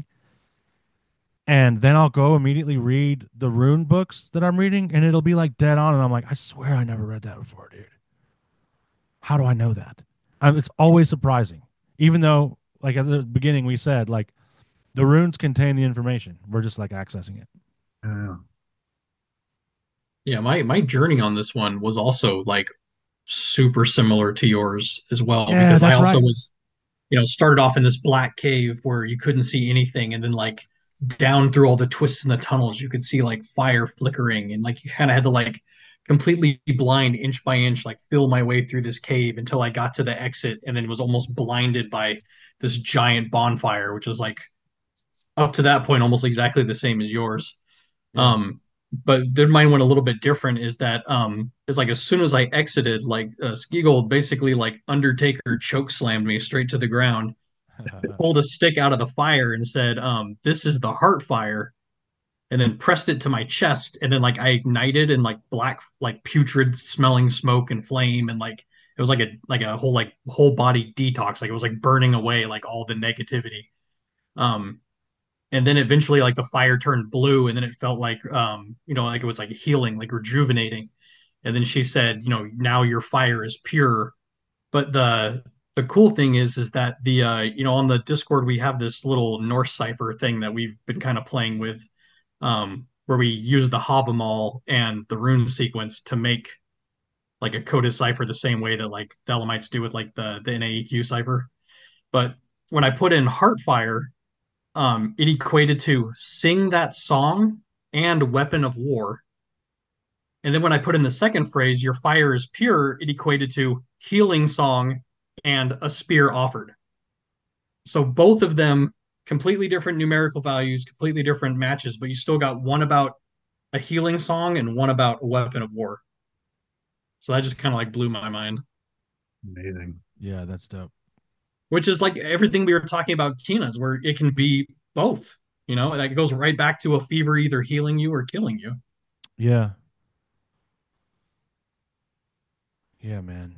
and then I'll go immediately read the rune books that I'm reading and it'll be like dead on and I'm like, I swear I never read that before, dude. How do I know that? Um, it's always surprising. Even though like at the beginning we said like the runes contain the information. We're just like accessing it. Yeah. Yeah, my my journey on this one was also like super similar to yours as well Yeah, because I that's also right. was, you know, started off in this black cave where you couldn't see anything and then like down through all the twists in the tunnels you could see like fire flickering and like you kind of had to like completely blind inch by inch like feel my way through this cave until I got to the exit and then was almost blinded by this giant bonfire which was like up to that point almost exactly the same as yours. Yeah. Um, but then mine went a little bit different. Is that um, it's like as soon as I exited, like uh, Skigold basically like Undertaker choke slammed me straight to the ground, pulled a stick out of the fire and said, um, "This is the heart fire," and then pressed it to my chest, and then like I ignited and like black, like putrid smelling smoke and flame, and like it was like a like a whole like whole body detox. Like it was like burning away like all the negativity. Um, and then eventually like the fire turned blue and then it felt like um you know like it was like healing like rejuvenating and then she said you know now your fire is pure but the the cool thing is is that the uh you know on the discord we have this little Norse cipher thing that we've been kind of playing with um where we use the Havamal and the rune sequence to make like a coded cipher the same way that like the Elamites do with like the the N A E Q cipher but when I put in Heartfire um, it equated to sing that song and weapon of war. And then when I put in the second phrase, your fire is pure, it equated to healing song and a spear offered. So both of them completely different numerical values, completely different matches, but you still got one about a healing song and one about a weapon of war. So that just kind of like blew my mind. Amazing. Yeah, that's dope. Which is like everything we were talking about Kina's, where it can be both. You know, that goes right back to a fever either healing you or killing you. Yeah. Yeah, man.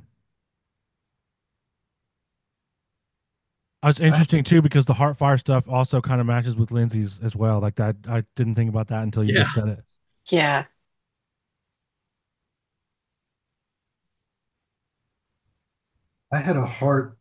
Uh, It's I, interesting too because the Heartfire stuff also kind of matches with Lindsay's as well. Like that, I didn't think about that until you Yeah. just said it. Yeah. I had a heart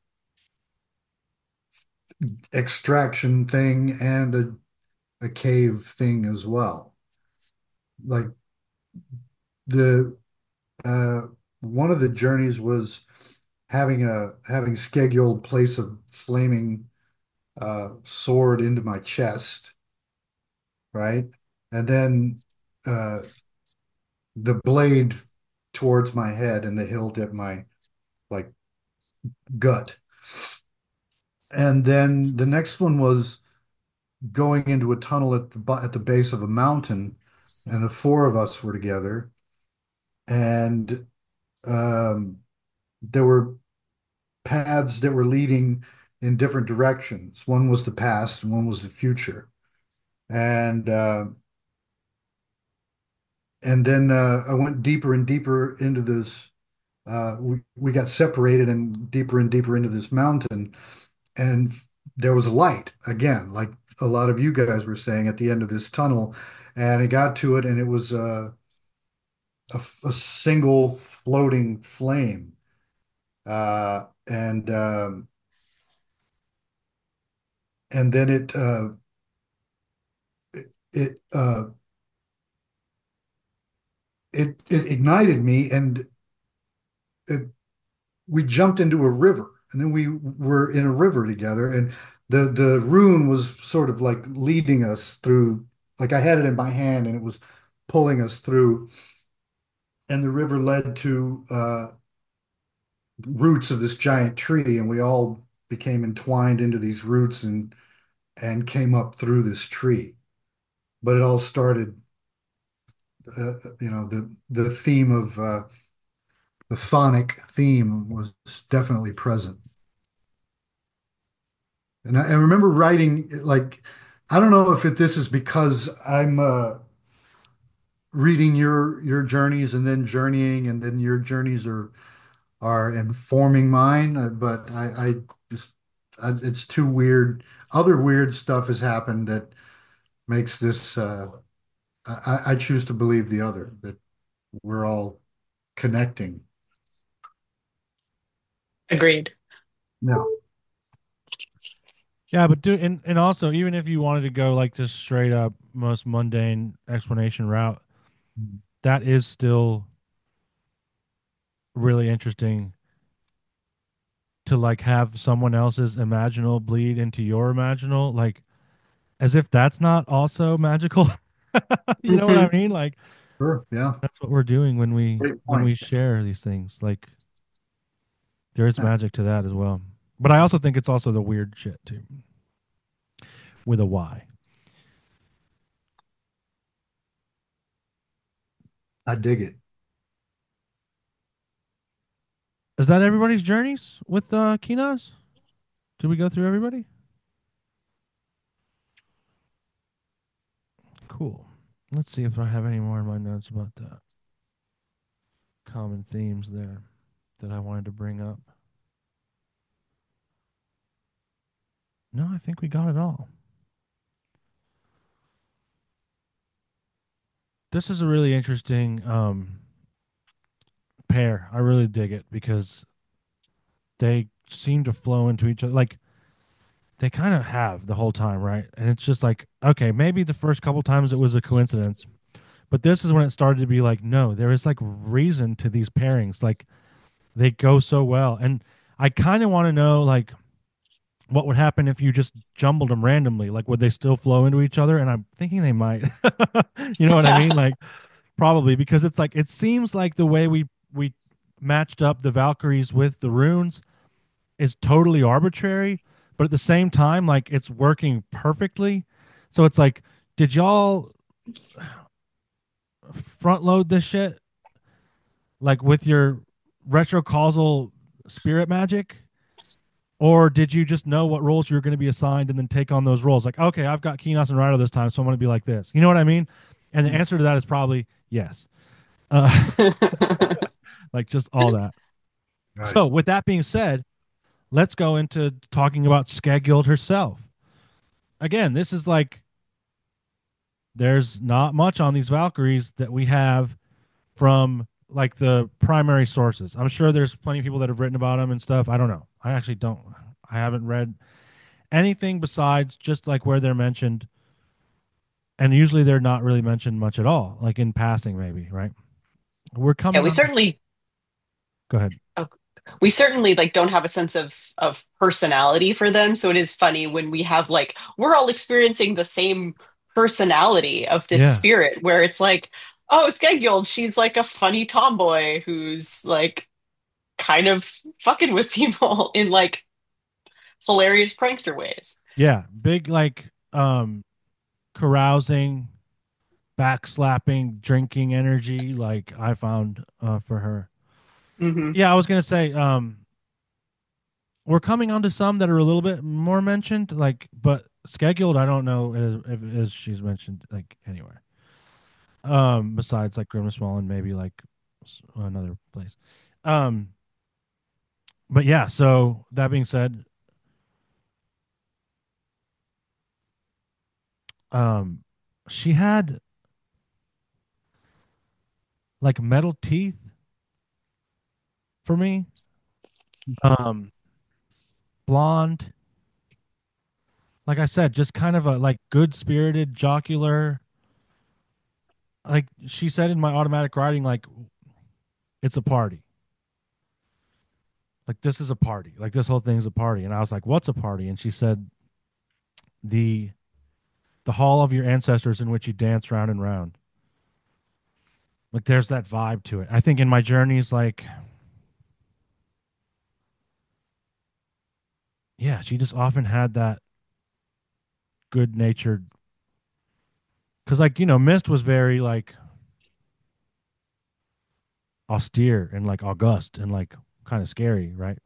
extraction thing and a, a cave thing as well. Like the uh one of the journeys was having a having scheduled place a flaming uh sword into my chest, right? And then uh the blade towards my head and the hilt at my like gut. And then the next one was going into a tunnel at the at the base of a mountain, and the four of us were together, and um, there were paths that were leading in different directions. One was the past, and one was the future. and uh, and then uh, I went deeper and deeper into this. Uh, we we got separated and deeper and deeper into this mountain, and there was a light again, like a lot of you guys were saying at the end of this tunnel, and it got to it, and it was uh, a, a single floating flame, uh, and um, and then it uh, it it, uh, it it ignited me, and it, we jumped into a river, and then we were in a river together, and the the rune was sort of like leading us through, like I had it in my hand, and it was pulling us through, and the river led to uh, roots of this giant tree, and we all became entwined into these roots and and came up through this tree. But it all started, uh, you know, the the theme of uh, the phonic theme was definitely present. And I, I remember writing, like, I don't know if it, this is because I'm uh, reading your your journeys and then journeying, and then your journeys are are informing mine, uh, but I, I just I, it's too weird. Other weird stuff has happened that makes this. Uh, I, I choose to believe the other, that we're all connecting. Agreed. No. Yeah, but do and, and also even if you wanted to go like this straight up most mundane explanation route, that is still really interesting to like have someone else's imaginal bleed into your imaginal, like as if that's not also magical. You know what I Mhm. mean? Like Sure. Yeah. that's what we're doing when we Great when point. we share these things. Like there is Yeah, magic to that as well. But I also think it's also the weird shit too, with a Y. I dig it. Is that everybody's journeys with uh Kinas? Did we go through everybody? Cool. Let's see if I have any more in my notes about that. Common themes there that I wanted to bring up. No, I think we got it all. This is a really interesting um, pair. I really dig it because they seem to flow into each other. Like they kind of have the whole time, right? And it's just like, okay, maybe the first couple times it was a coincidence, but this is when it started to be like, no, there is like reason to these pairings. Like they go so well, and I kind of want to know like what would happen if you just jumbled them randomly. Like would they still flow into each other? And I'm thinking they might. You know what I mean? Like probably because it's like it seems like the way we we matched up the Valkyries with the runes is totally arbitrary, but at the same time, like it's working perfectly. So it's like, did y'all front load this shit like with your retrocausal spirit magic? Or did you just know what roles you were going to be assigned and then take on those roles? Like, okay, I've got Kinos and Rido this time, so I'm going to be like this. You know what I mean? And the answer to that is probably yes. Uh, like just all that. Right. So, with that being said, let's go into talking about Skagild herself. Again, this is like there's not much on these Valkyries that we have from like the primary sources. I'm sure there's plenty of people that have written about them and stuff. I don't know. I actually don't. I haven't read anything besides just like where they're mentioned, and usually they're not really mentioned much at all, like in passing, maybe. Right? We're Yeah, coming we on. certainly Go ahead. oh, we certainly like don't have a sense of of personality for them. So it is funny when we have like we're all experiencing the same personality of this Yeah. spirit where it's like, oh, Skeggield, she's like a funny tomboy who's like kind of fucking with people in like hilarious prankster ways. Yeah. Big like um carousing, backslapping, drinking energy. Like I found uh, for her. Hmm. Yeah, I was gonna say um we're coming onto some that are a little bit more mentioned, like, but Scheduled, I don't know if, if, if she's mentioned like anywhere. Um, besides like Grimswall and maybe like s- another place. Um, but yeah. So that being said, um, she had like metal teeth for me. Um, blonde. Like I said, just kind of a like good spirited, jocular. Like she said in my automatic writing, like it's a party. Like this is a party. Like this whole thing's a party. And I was like, what's a party? And she said the the hall of your ancestors in which you dance round and round. Like there's that vibe to it. I think in my journeys, like yeah, she just often had that good natured because like, you know, Mist was very like austere and like august and like kind of scary, right?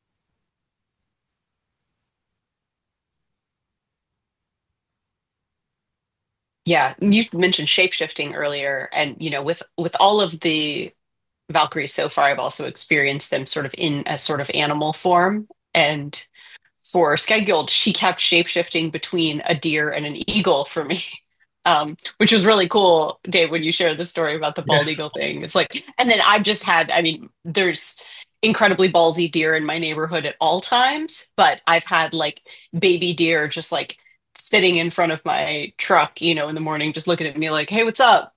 Yeah, you mentioned shapeshifting earlier, and you know, with with all of the Valkyries so far, I've also experienced them sort of in a sort of animal form. And for Skeggield, she kept shapeshifting between a deer and an eagle for me, um, which was really cool, Dave, when you shared the story about the Yeah. bald eagle thing. It's like, and then I've just had, I mean, there's incredibly ballsy deer in my neighborhood at all times, but I've had like baby deer just like sitting in front of my truck, you know, in the morning, just looking at me like, hey, what's up?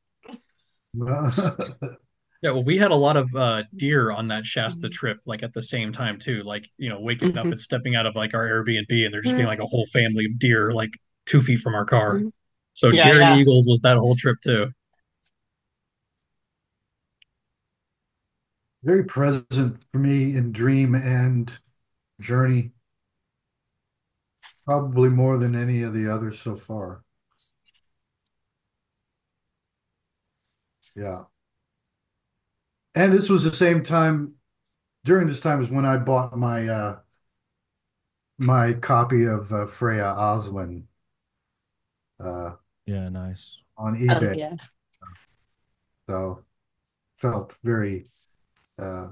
Yeah, well, we had a lot of uh deer on that Shasta trip, like at the same time too. Like, you know, waking up Mhm. and stepping out of like our Airbnb and there just being like a whole family of deer like two feet from our car. So Yeah, deer and yeah. eagles was that whole trip too. Very present for me in Dream and Journey, probably more than any of the others so far. Yeah. And this was the same time, during this time is when I bought my uh my copy of uh, Freya Oswin uh Yeah, nice. on Oh, eBay. yeah. So felt very uh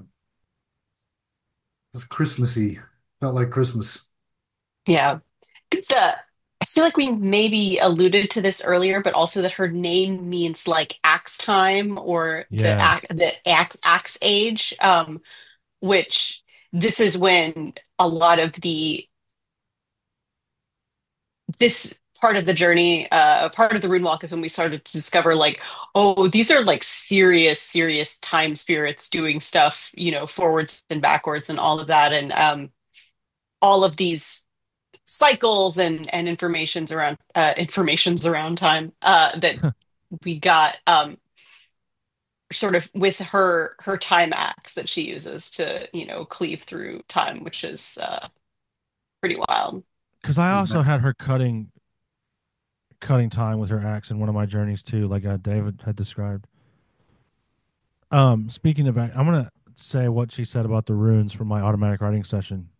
Christmassy. Felt like Christmas. Yeah. The I feel like we maybe alluded to this earlier, but also that her name means like axe time or the axe Yes. the axe axe age, um, which this is when a lot of the this part of the journey, uh, part of the rune walk is when we started to discover like, oh, these are like serious, serious time spirits doing stuff, you know, forwards and backwards and all of that, and um, all of these cycles and and informations around uh, informations around time uh, that we got um, sort of with her her time axe that she uses to you know cleave through time, which is uh, pretty wild. Because I also had her cutting cutting time with her axe in one of my journeys too, like uh, David had described. Um, speaking of, ac- I'm gonna say what she said about the runes from my automatic writing session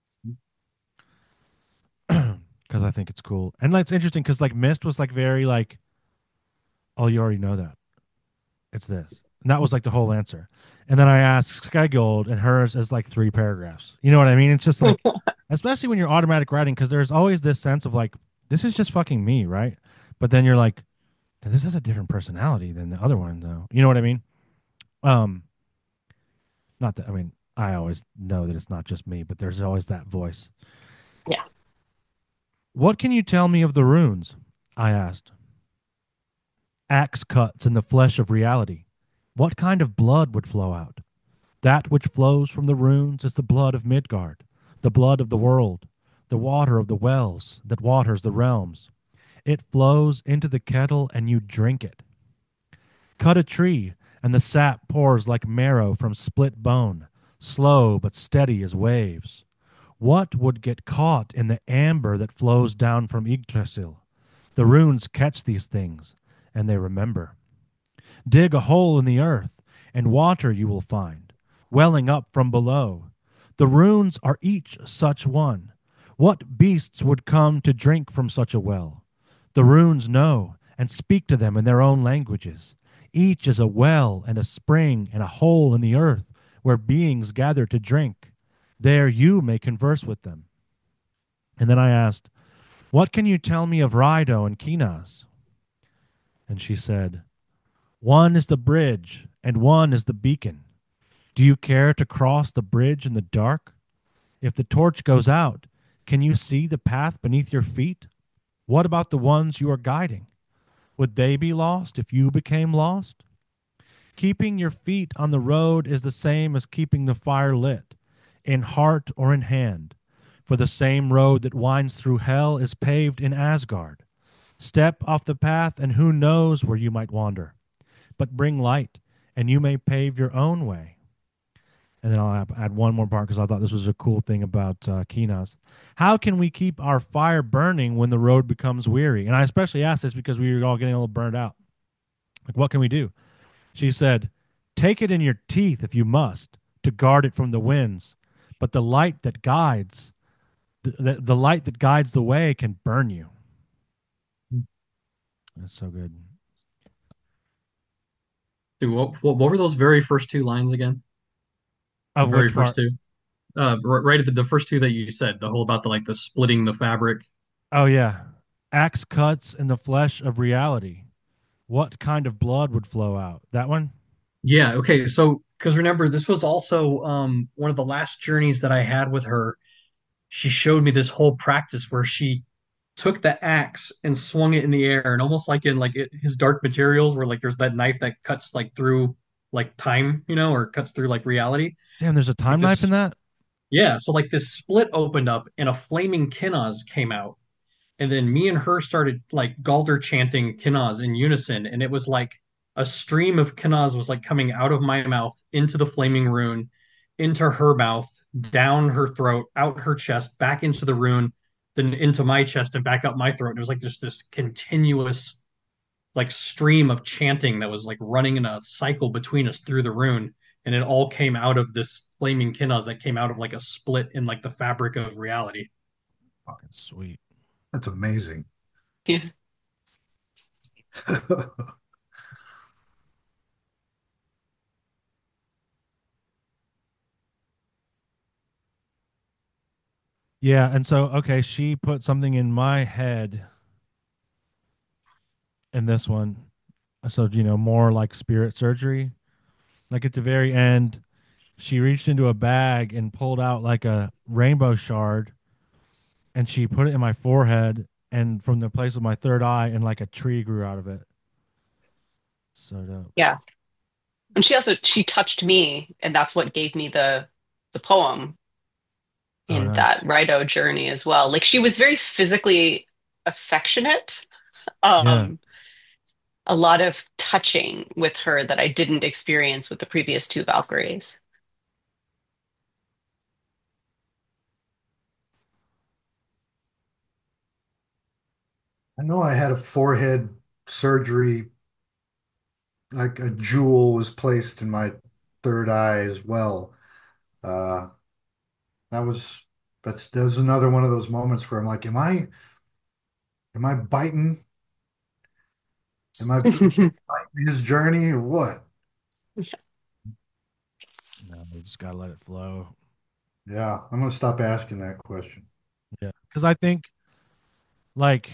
because I think it's cool and like, it's interesting because like Mist was like very like, oh, you already know that it's this, and that was like the whole answer. And then I asked Sky Gold, and hers is like three paragraphs. You know what I mean? It's just like, especially when you're automatic writing, because there's always this sense of like, this is just fucking me, right? But then you're like, this has a different personality than the other one, though. You know what I mean? Um, not that I mean, I always know that it's not just me, but there's always that voice. Yeah. What can you tell me of the runes? I asked. Axe cuts in the flesh of reality. What kind of blood would flow out? That which flows from the runes is the blood of Midgard, the blood of the world, the water of the wells that waters the realms. It flows into the kettle and you drink it. Cut a tree, and the sap pours like marrow from split bone, slow but steady as waves. What would get caught in the amber that flows down from Yggdrasil? The runes catch these things, and they remember. Dig a hole in the earth, and water you will find, welling up from below. The runes are each such one. What beasts would come to drink from such a well? The runes know and speak to them in their own languages. Each is a well and a spring and a hole in the earth where beings gather to drink. There you may converse with them. And then I asked, what can you tell me of Raido and Kinaz? And she said, one is the bridge and one is the beacon. Do you care to cross the bridge in the dark? If the torch goes out, can you see the path beneath your feet? What about the ones you are guiding? Would they be lost if you became lost? Keeping your feet on the road is the same as keeping the fire lit, in heart or in hand. For the same road that winds through hell is paved in Asgard. Step off the path, and who knows where you might wander. But bring light, and you may pave your own way. And then I'll add one more part because I thought this was a cool thing about uh, Kinaz. How can we keep our fire burning when the road becomes weary? And I especially asked this because we were all getting a little burned out. Like, what can we do? She said, take it in your teeth if you must, to guard it from the winds. But the light that guides, the, the, the light that guides the way can burn you. That's so good. Dude, what, what what were those very first two lines again? The Of very which first part? two. Uh, r- right at the, the first two that you said, the whole about the like the splitting the fabric. Oh, yeah. Axe cuts in the flesh of reality. What kind of blood would flow out? That one? Yeah, okay. So, because remember, this was also um one of the last journeys that I had with her. She showed me this whole practice where she took the axe and swung it in the air, and almost like in like it, his Dark Materials, where like there's that knife that cuts like through like time, you know, or cuts through like reality. Damn, there's a Like time knife in this, that? yeah. So like this split opened up, and a flaming Kinnaz came out, and then me and her started like Galder chanting Kinnaz in unison, and it was like a stream of Kinnaz was like coming out of my mouth into the flaming rune, into her mouth, down her throat, out her chest, back into the rune, then into my chest and back up my throat. And it was like just this continuous like stream of chanting that was like running in a cycle between us through the rune. And it all came out of this flaming Kinnaz that came out of like a split in like the fabric of reality. Fucking sweet. That's amazing. Yeah. Yeah, and so okay, she put something in my head in this one. So, you know, more like spirit surgery. Like at the very end, she reached into a bag and pulled out like a rainbow shard and she put it in my forehead and from the place of my third eye and like a tree grew out of it. So dope. Yeah. And she also she touched me, and that's what gave me the the poem Oh, in nice. that Rido journey as well. Like she was very physically affectionate. Yeah. Um, a lot of touching with her that I didn't experience with the previous two Valkyries. I know I had a forehead surgery, like a jewel was placed in my third eye as well. Uh, that was that's that was another one of those moments where I'm like, am I am I biting? Am I biting his journey or what? No, we just gotta let it flow. Yeah, I'm gonna stop asking that question. Yeah. Because I think like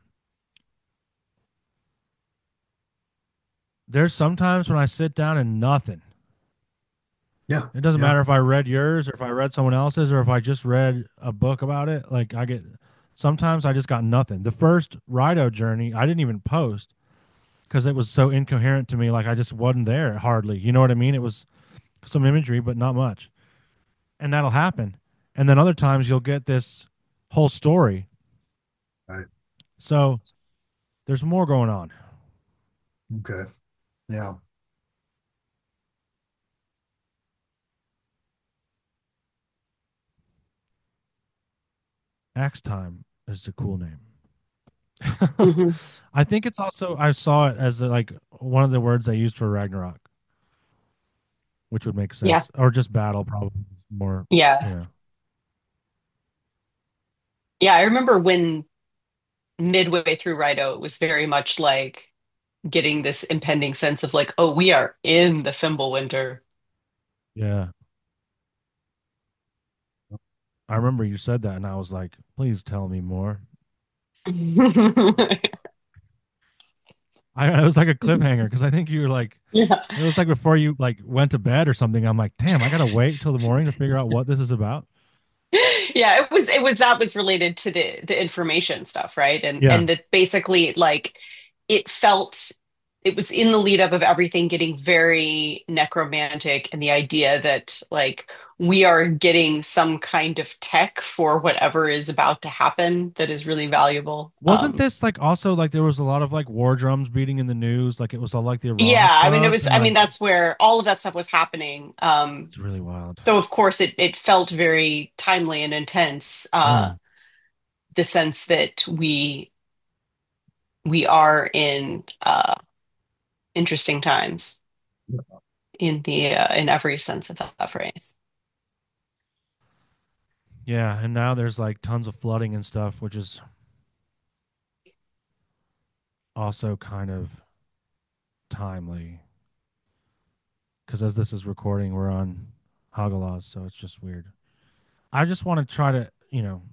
there's sometimes when I sit down and nothing. Yeah, It doesn't yeah, matter if I read yours or if I read someone else's or if I just read a book about it. Like I get sometimes I just got nothing. The first Rido journey, I didn't even post because it was so incoherent to me. Like I just wasn't there hardly. You know what I mean? It was some imagery, but not much. And that'll happen. And then other times you'll get this whole story. right. So there's more going on. Okay. Yeah. Axe Time is a cool name. Mhm. I think it's also I saw it as like one of the words they used for Ragnarok, which would make Yeah. sense, or just battle probably is more. Yeah. Yeah, Yeah, I remember when midway through Rido, it was very much like getting this impending sense of like, oh, we are in the Fimbulwinter. Yeah. I remember you said that and I was like, please tell me more. I it was like a cliffhanger because I think you were like Yeah. it was like before you like went to bed or something. I'm like, damn, I gotta wait till the morning to figure out what this is about. Yeah, it was it was that was related to the the information stuff, right? And Yeah. and that basically like it felt it was in the lead up of everything getting very necromantic and the idea that like we are getting some kind of tech for whatever is about to happen that is really valuable. Wasn't Um this like also like there was a lot of like war drums beating in the news? Like it was all like the Iran yeah, I mean it stuff was and I mean like that's where all of that stuff was happening. Um it's really wild. so of course it it felt very timely and intense, uh Yeah. the sense that we we are in uh, interesting times in the uh, in every sense of that phrase. Yeah. And now there's like tons of flooding and stuff, which is also kind of timely. Because as this is recording, we're on Hagaloz, so it's just weird. I just want to try to, you know,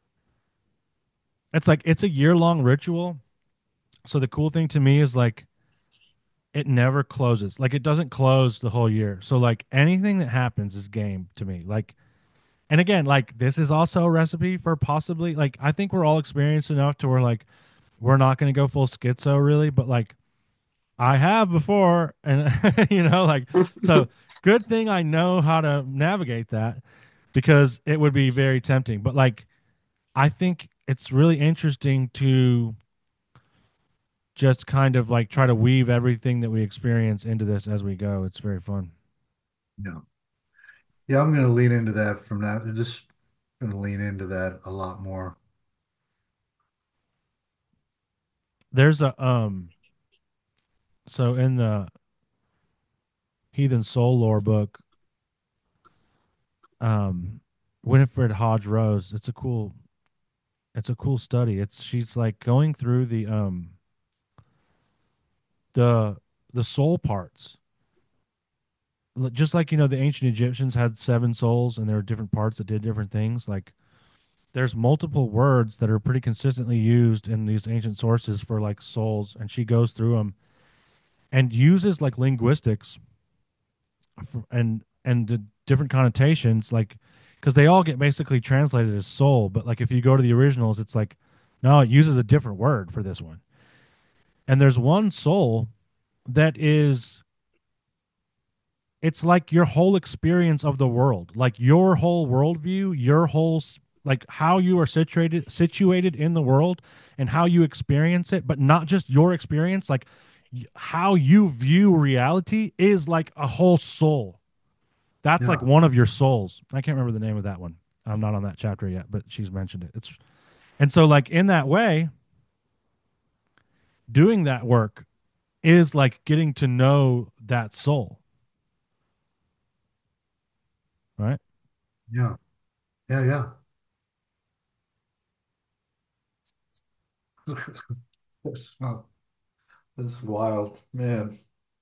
it's like it's a year long ritual. So the cool thing to me is like it never closes. Like it doesn't close the whole year. So like anything that happens is game to me. Like and again, like this is also a recipe for possibly like I think we're all experienced enough to where like we're not going to go full schizo really, but like I have before and you know like so good thing I know how to navigate that because it would be very tempting. But like I think it's really interesting to just kind of like try to weave everything that we experience into this as we go. It's very fun. Yeah. Yeah, I'm going to lean into that from now. Just going to lean into that a lot more. There's a um so in the Heathen Soul Lore book, um Winifred Hodge Rose, it's a cool it's a cool study. It's she's like going through the um the the soul parts. L- Just like you know the ancient Egyptians had seven souls and there were different parts that did different things, like there's multiple words that are pretty consistently used in these ancient sources for like souls and she goes through them and uses like linguistics for, and and the different connotations like because they all get basically translated as soul but like if you go to the originals it's like no it uses a different word for this one and there's one soul that is it's like your whole experience of the world, like your whole worldview, your whole s- like how you are situated situated in the world and how you experience it, but not just your experience, like y- how you view reality is like a whole soul. That's like Yeah. one of your souls. I can't remember the name of that one. I'm not on that chapter yet, but she's mentioned it. It's and so like in that way, doing that work is like getting to know that soul, right? Yeah. Yeah. Yeah. Oh, this is wild, man.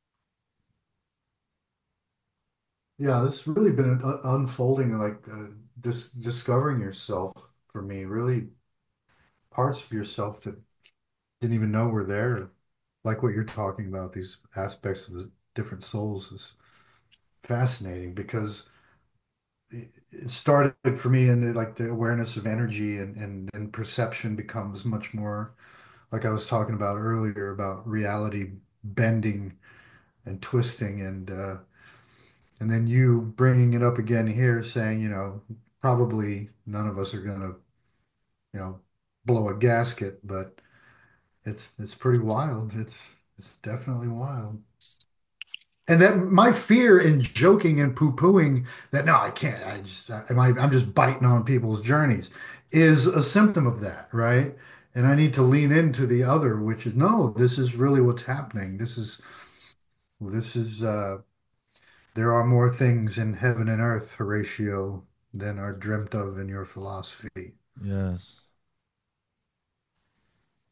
Yeah, this has really been an unfolding, like uh, dis discovering yourself for me. Really, parts of yourself that didn't even know were there. Like what you're talking about, these aspects of the different souls is fascinating because it it started for me in the, like the awareness of energy and, and and perception becomes much more like I was talking about earlier about reality bending and twisting and uh, and then you bringing it up again here saying, you know, probably none of us are gonna, you know, blow a gasket, but it's it's pretty wild. It's it's definitely wild. And that my fear in joking and poo-pooing that no, I can't. I just I, am I, I'm just biting on people's journeys is a symptom of that, right? And I need to lean into the other, which is no, this is really what's happening. This is this is uh there are more things in heaven and earth, Horatio, than are dreamt of in your philosophy. Yes.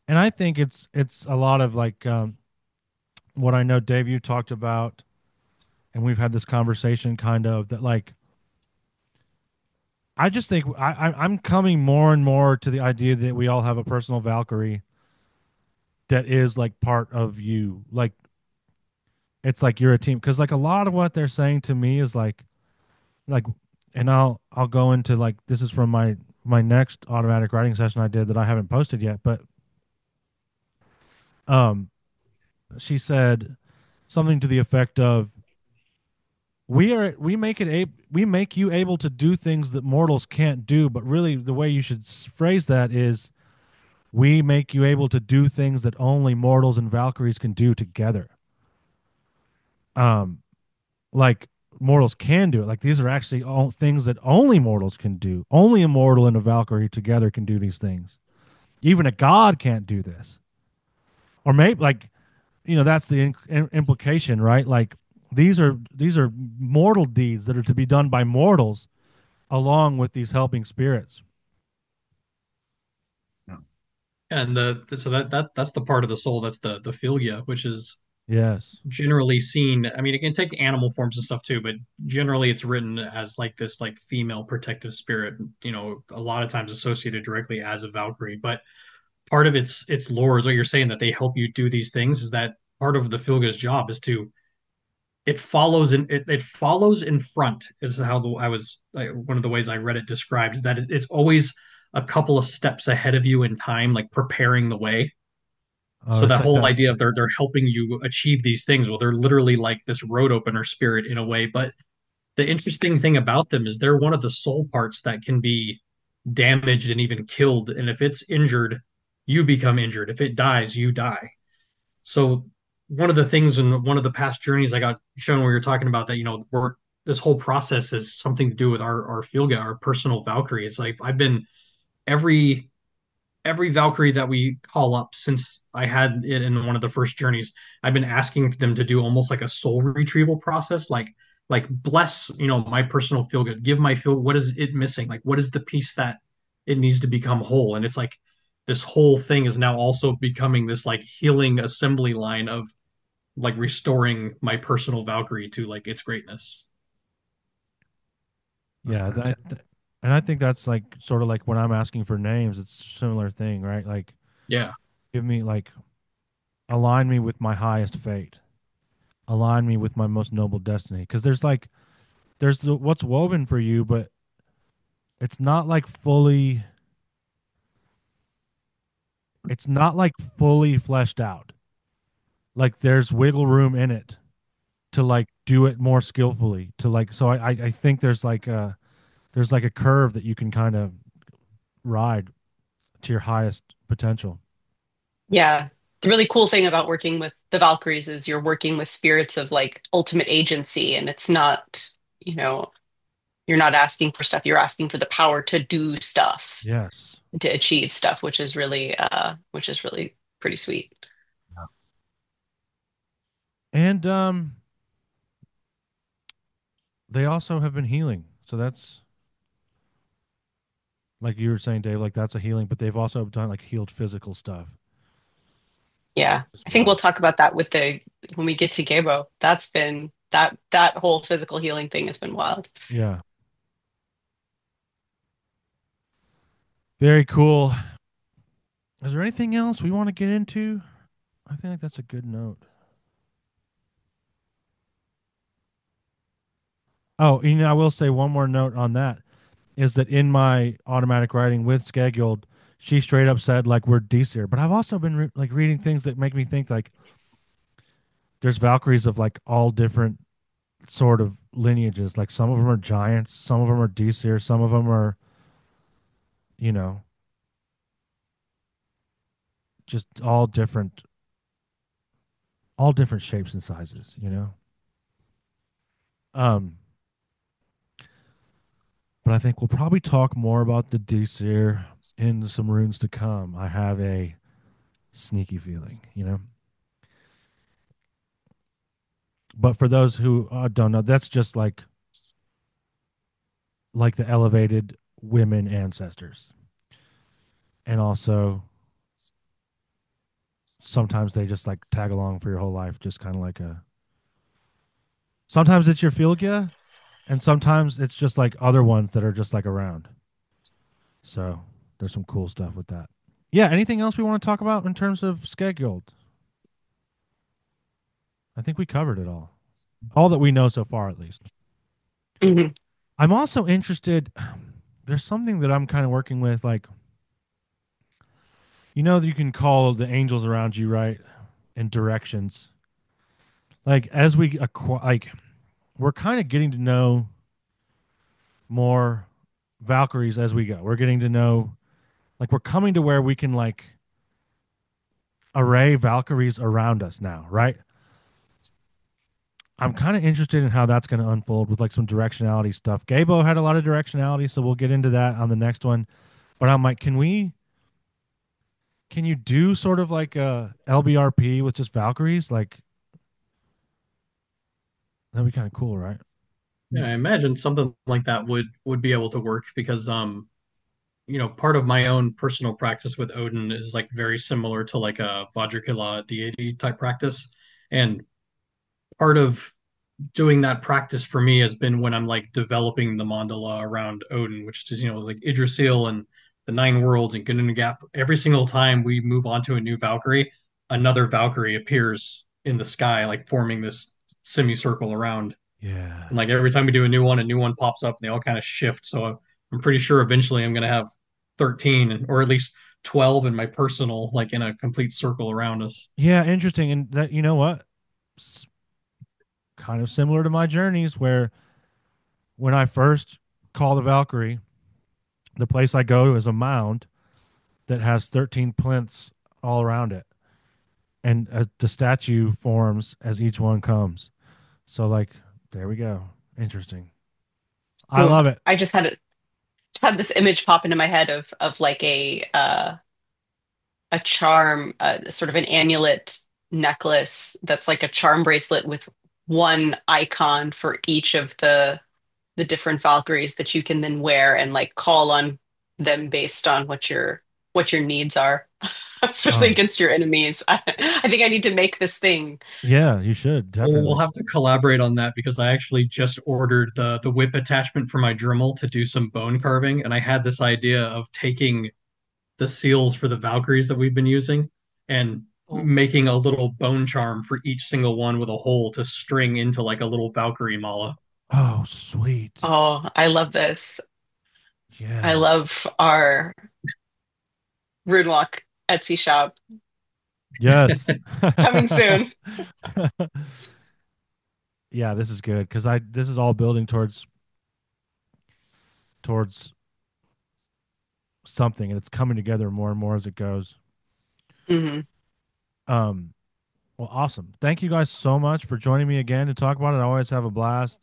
and I think it's it's a lot of like um, what I know, Dave, you talked about, and we've had this conversation kind of that like I just think I, I I'm coming more and more to the idea that we all have a personal Valkyrie that is like part of you. Like it's like you're a team because like a lot of what they're saying to me is like like and I'll I'll go into like this is from my my next automatic writing session I did that I haven't posted yet, but um she said something to the effect of we are we make it a we make you able to do things that mortals can't do, but really the way you should phrase that is we make you able to do things that only mortals and valkyries can do together. Um like mortals can do it. Like these are actually all things that only mortals can do. Only a mortal and a valkyrie together can do these things. Even a god can't do this. Or maybe like you know that's the in- implication, right? Like these are these are mortal deeds that are to be done by mortals along with these helping spirits. Yeah. And the so that that that's the part of the soul that's the the philia, which is Yes. generally seen. I mean, it can take animal forms and stuff too, but generally it's written as like this like female protective spirit. You know, a lot of times associated directly as a Valkyrie. But part of its its lore is what you're saying that they help you do these things. Is that part of the Philga's job is to it follows in it, it follows in front is how the, I was like, one of the ways I read it described is that it, it's always a couple of steps ahead of you in time, like preparing the way. Oh, So it's that like whole that. idea of they're they're helping you achieve these things, well, they're literally like this road opener spirit in a way. But the interesting thing about them is they're one of the soul parts that can be damaged and even killed. And if it's injured, you become injured. If it dies, you die. So one of the things in one of the past journeys I got shown where you're talking about that, you know, we're this whole process is something to do with our our Filga, our personal Valkyrie. It's like I've been every every Valkyrie that we call up since I had it in one of the first journeys, I've been asking them to do almost like a soul retrieval process, like like bless, you know, my personal feel good, give my feel, what is it missing? Like what is the piece that it needs to become whole? And it's like this whole thing is now also becoming this like healing assembly line of like restoring my personal Valkyrie to like its greatness. That's Yeah, that, fantastic. and I think that's like sort of like when I'm asking for names, it's a similar thing, right? Like Yeah. give me like align me with my highest fate. Align me with my most noble destiny because there's like there's the, what's woven for you, but it's not like fully it's not like fully fleshed out. Like there's wiggle room in it to like do it more skillfully. To like so I I I think there's like a there's like a curve that you can kind of ride to your highest potential. Yeah. The really cool thing about working with the Valkyries is you're working with spirits of like ultimate agency, and it's not, you know, you're not asking for stuff, you're asking for the power to do stuff, Yes. to achieve stuff, which is really uh which is really pretty sweet. And um they also have been healing. So that's like you were saying, Dave, like that's a healing, but they've also done like healed physical stuff Yeah. as I think we'll well. talk about that with the when we get to Gabo. That's been that that whole physical healing thing has been wild. Yeah. Very cool. Is there anything else we want to get into? I feel like that's a good note. Oh, you know, I will say one more note on that is that in my automatic writing with Skagyold, she straight up said like we're Disir. But I've also been re- like reading things that make me think like there's Valkyries of like all different sort of lineages. Like some of them are giants, some of them are Disir, some of them are, you know, just all different, all different shapes and sizes. You know. Um, but I think we'll probably talk more about the Disir in some runes to come. I have a sneaky feeling, you know. But for those who uh, don't know, that's just like like the elevated women ancestors, and also sometimes they just like tag along for your whole life, just kind of like a. Sometimes it's your Fylgja, and sometimes it's just like other ones that are just like around. So there's some cool stuff with that. Yeah. Anything else we want to talk about in terms of Skeggold? I think we covered it all. All that we know so far, at least. Mhm. I'm also interested. There's something that I'm kind of working with, like, you know, that you can call the angels around you, right? And directions. Like, as we acquire, like, we're kind of getting to know more Valkyries as we go. We're getting to know, like, we're coming to where we can, like, array Valkyries around us now, right? I'm kind of interested in how that's going to unfold with like some directionality stuff. Gabo had a lot of directionality, so we'll get into that on the next one. But I'm like, can we, can you do sort of like a L B R P with just Valkyries? Like, that'd be kind of cool, right? Yeah, I imagine something like that would would be able to work because um you know part of my own personal practice with Odin is like very similar to like a Vajrakila deity type practice, and part of doing that practice for me has been when I'm like developing the mandala around Odin, which is, you know, like Yggdrasil and the Nine Worlds and Ginnungagap. Every single time we move on to a new Valkyrie, another Valkyrie appears in the sky, like forming this semicircle around. Yeah. And like every time we do a new one, a new one pops up and they all kind of shift. So I'm pretty sure eventually I'm going to have thirteen or at least twelve in my personal, like in a complete circle around us. Yeah, interesting. And that, you know what? S- kind of similar to my journeys where when I first call the Valkyrie, the place I go to is a mound that has thirteen plinths all around it. And uh, the statue forms as each one comes. So, like, there we go. Interesting. I So love it. I just had it just had this image pop into my head of of like a uh a charm, uh, sort of an amulet necklace that's like a charm bracelet with one icon for each of the the different Valkyries that you can then wear and like call on them based on what your what your needs are, especially Oh, against your enemies. I, I think I need to make this thing. yeah, you should We'll, we'll definitely. have to collaborate on that because I actually just ordered the the whip attachment for my Dremel to do some bone carving, and I had this idea of taking the seals for the Valkyries that we've been using and Oh, making a little bone charm for each single one with a hole to string into like a little Valkyrie mala. Oh, sweet. oh, I love this. I Yeah. love our Runewalk Etsy shop Yes. coming soon. Yeah, this is good because I this is all building towards towards something, and it's coming together more and more as it goes. Hmm. Um, well, awesome. Thank you guys so much for joining me again to talk about it. I always have a blast.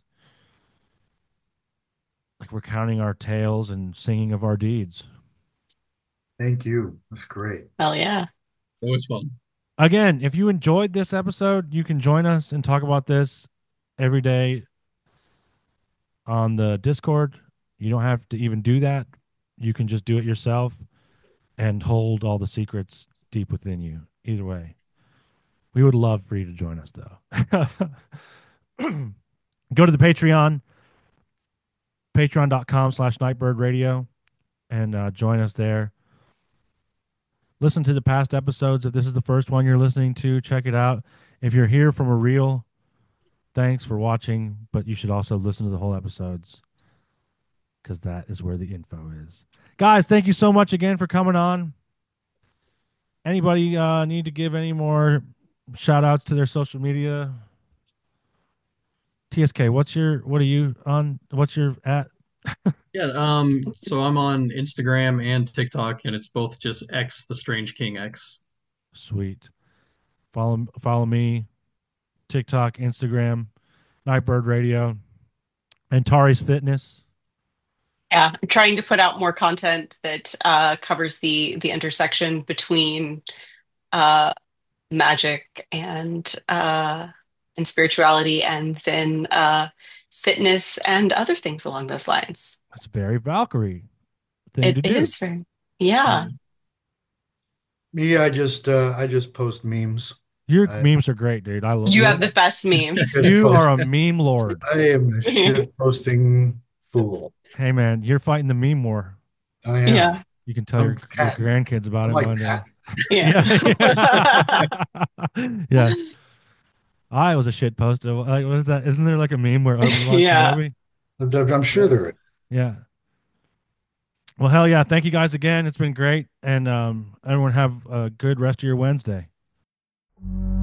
Like recounting our tales and singing of our deeds. Thank you. That's great. Hell yeah. It's always fun. Again, if you enjoyed this episode, you can join us and talk about this every day on the Discord. You don't have to even do that. You can just do it yourself and hold all the secrets deep within you. Either way, we would love for you to join us, though. Go to the Patreon, patreon.com slash Nightbird Radio, and uh, join us there. Listen to the past episodes. If this is the first one you're listening to, check it out. If you're here from a reel, thanks for watching, but you should also listen to the whole episodes because that is where the info is. Guys, thank you so much again for coming on. Anybody uh, need to give any more shout outs to their social media? T S K, what's your, what are you on? What's your at? Yeah, um, so I'm on Instagram and TikTok, and it's both just X the Strange King X. Sweet. Follow, follow me, TikTok, Instagram, Nightbird Radio, and Tari's Fitness. Yeah, I'm trying to put out more content that uh, covers the the intersection between uh, magic and uh, and spirituality, and then uh, fitness and other things along those lines. That's very Valkyrie thing It to do. is very, yeah. Yeah. Me, I just uh, I just post memes. Your I, memes are great, dude. I love You you. have the best memes. You post, are a meme lord. I am a shit posting fool. Hey, man, you're fighting the meme war. I am. Yeah. You can tell I'm your, your Patton. grandkids about I'm it like one day. Patton. Yeah. Yeah. Yes. I was a shit poster. Like, what is that? Isn't there like a meme where Obi-Wan Yeah. Kenobi? I'm, I'm sure there is. Yeah. Well, hell yeah. Thank you guys again. It's been great. And um, everyone have a good rest of your Wednesday.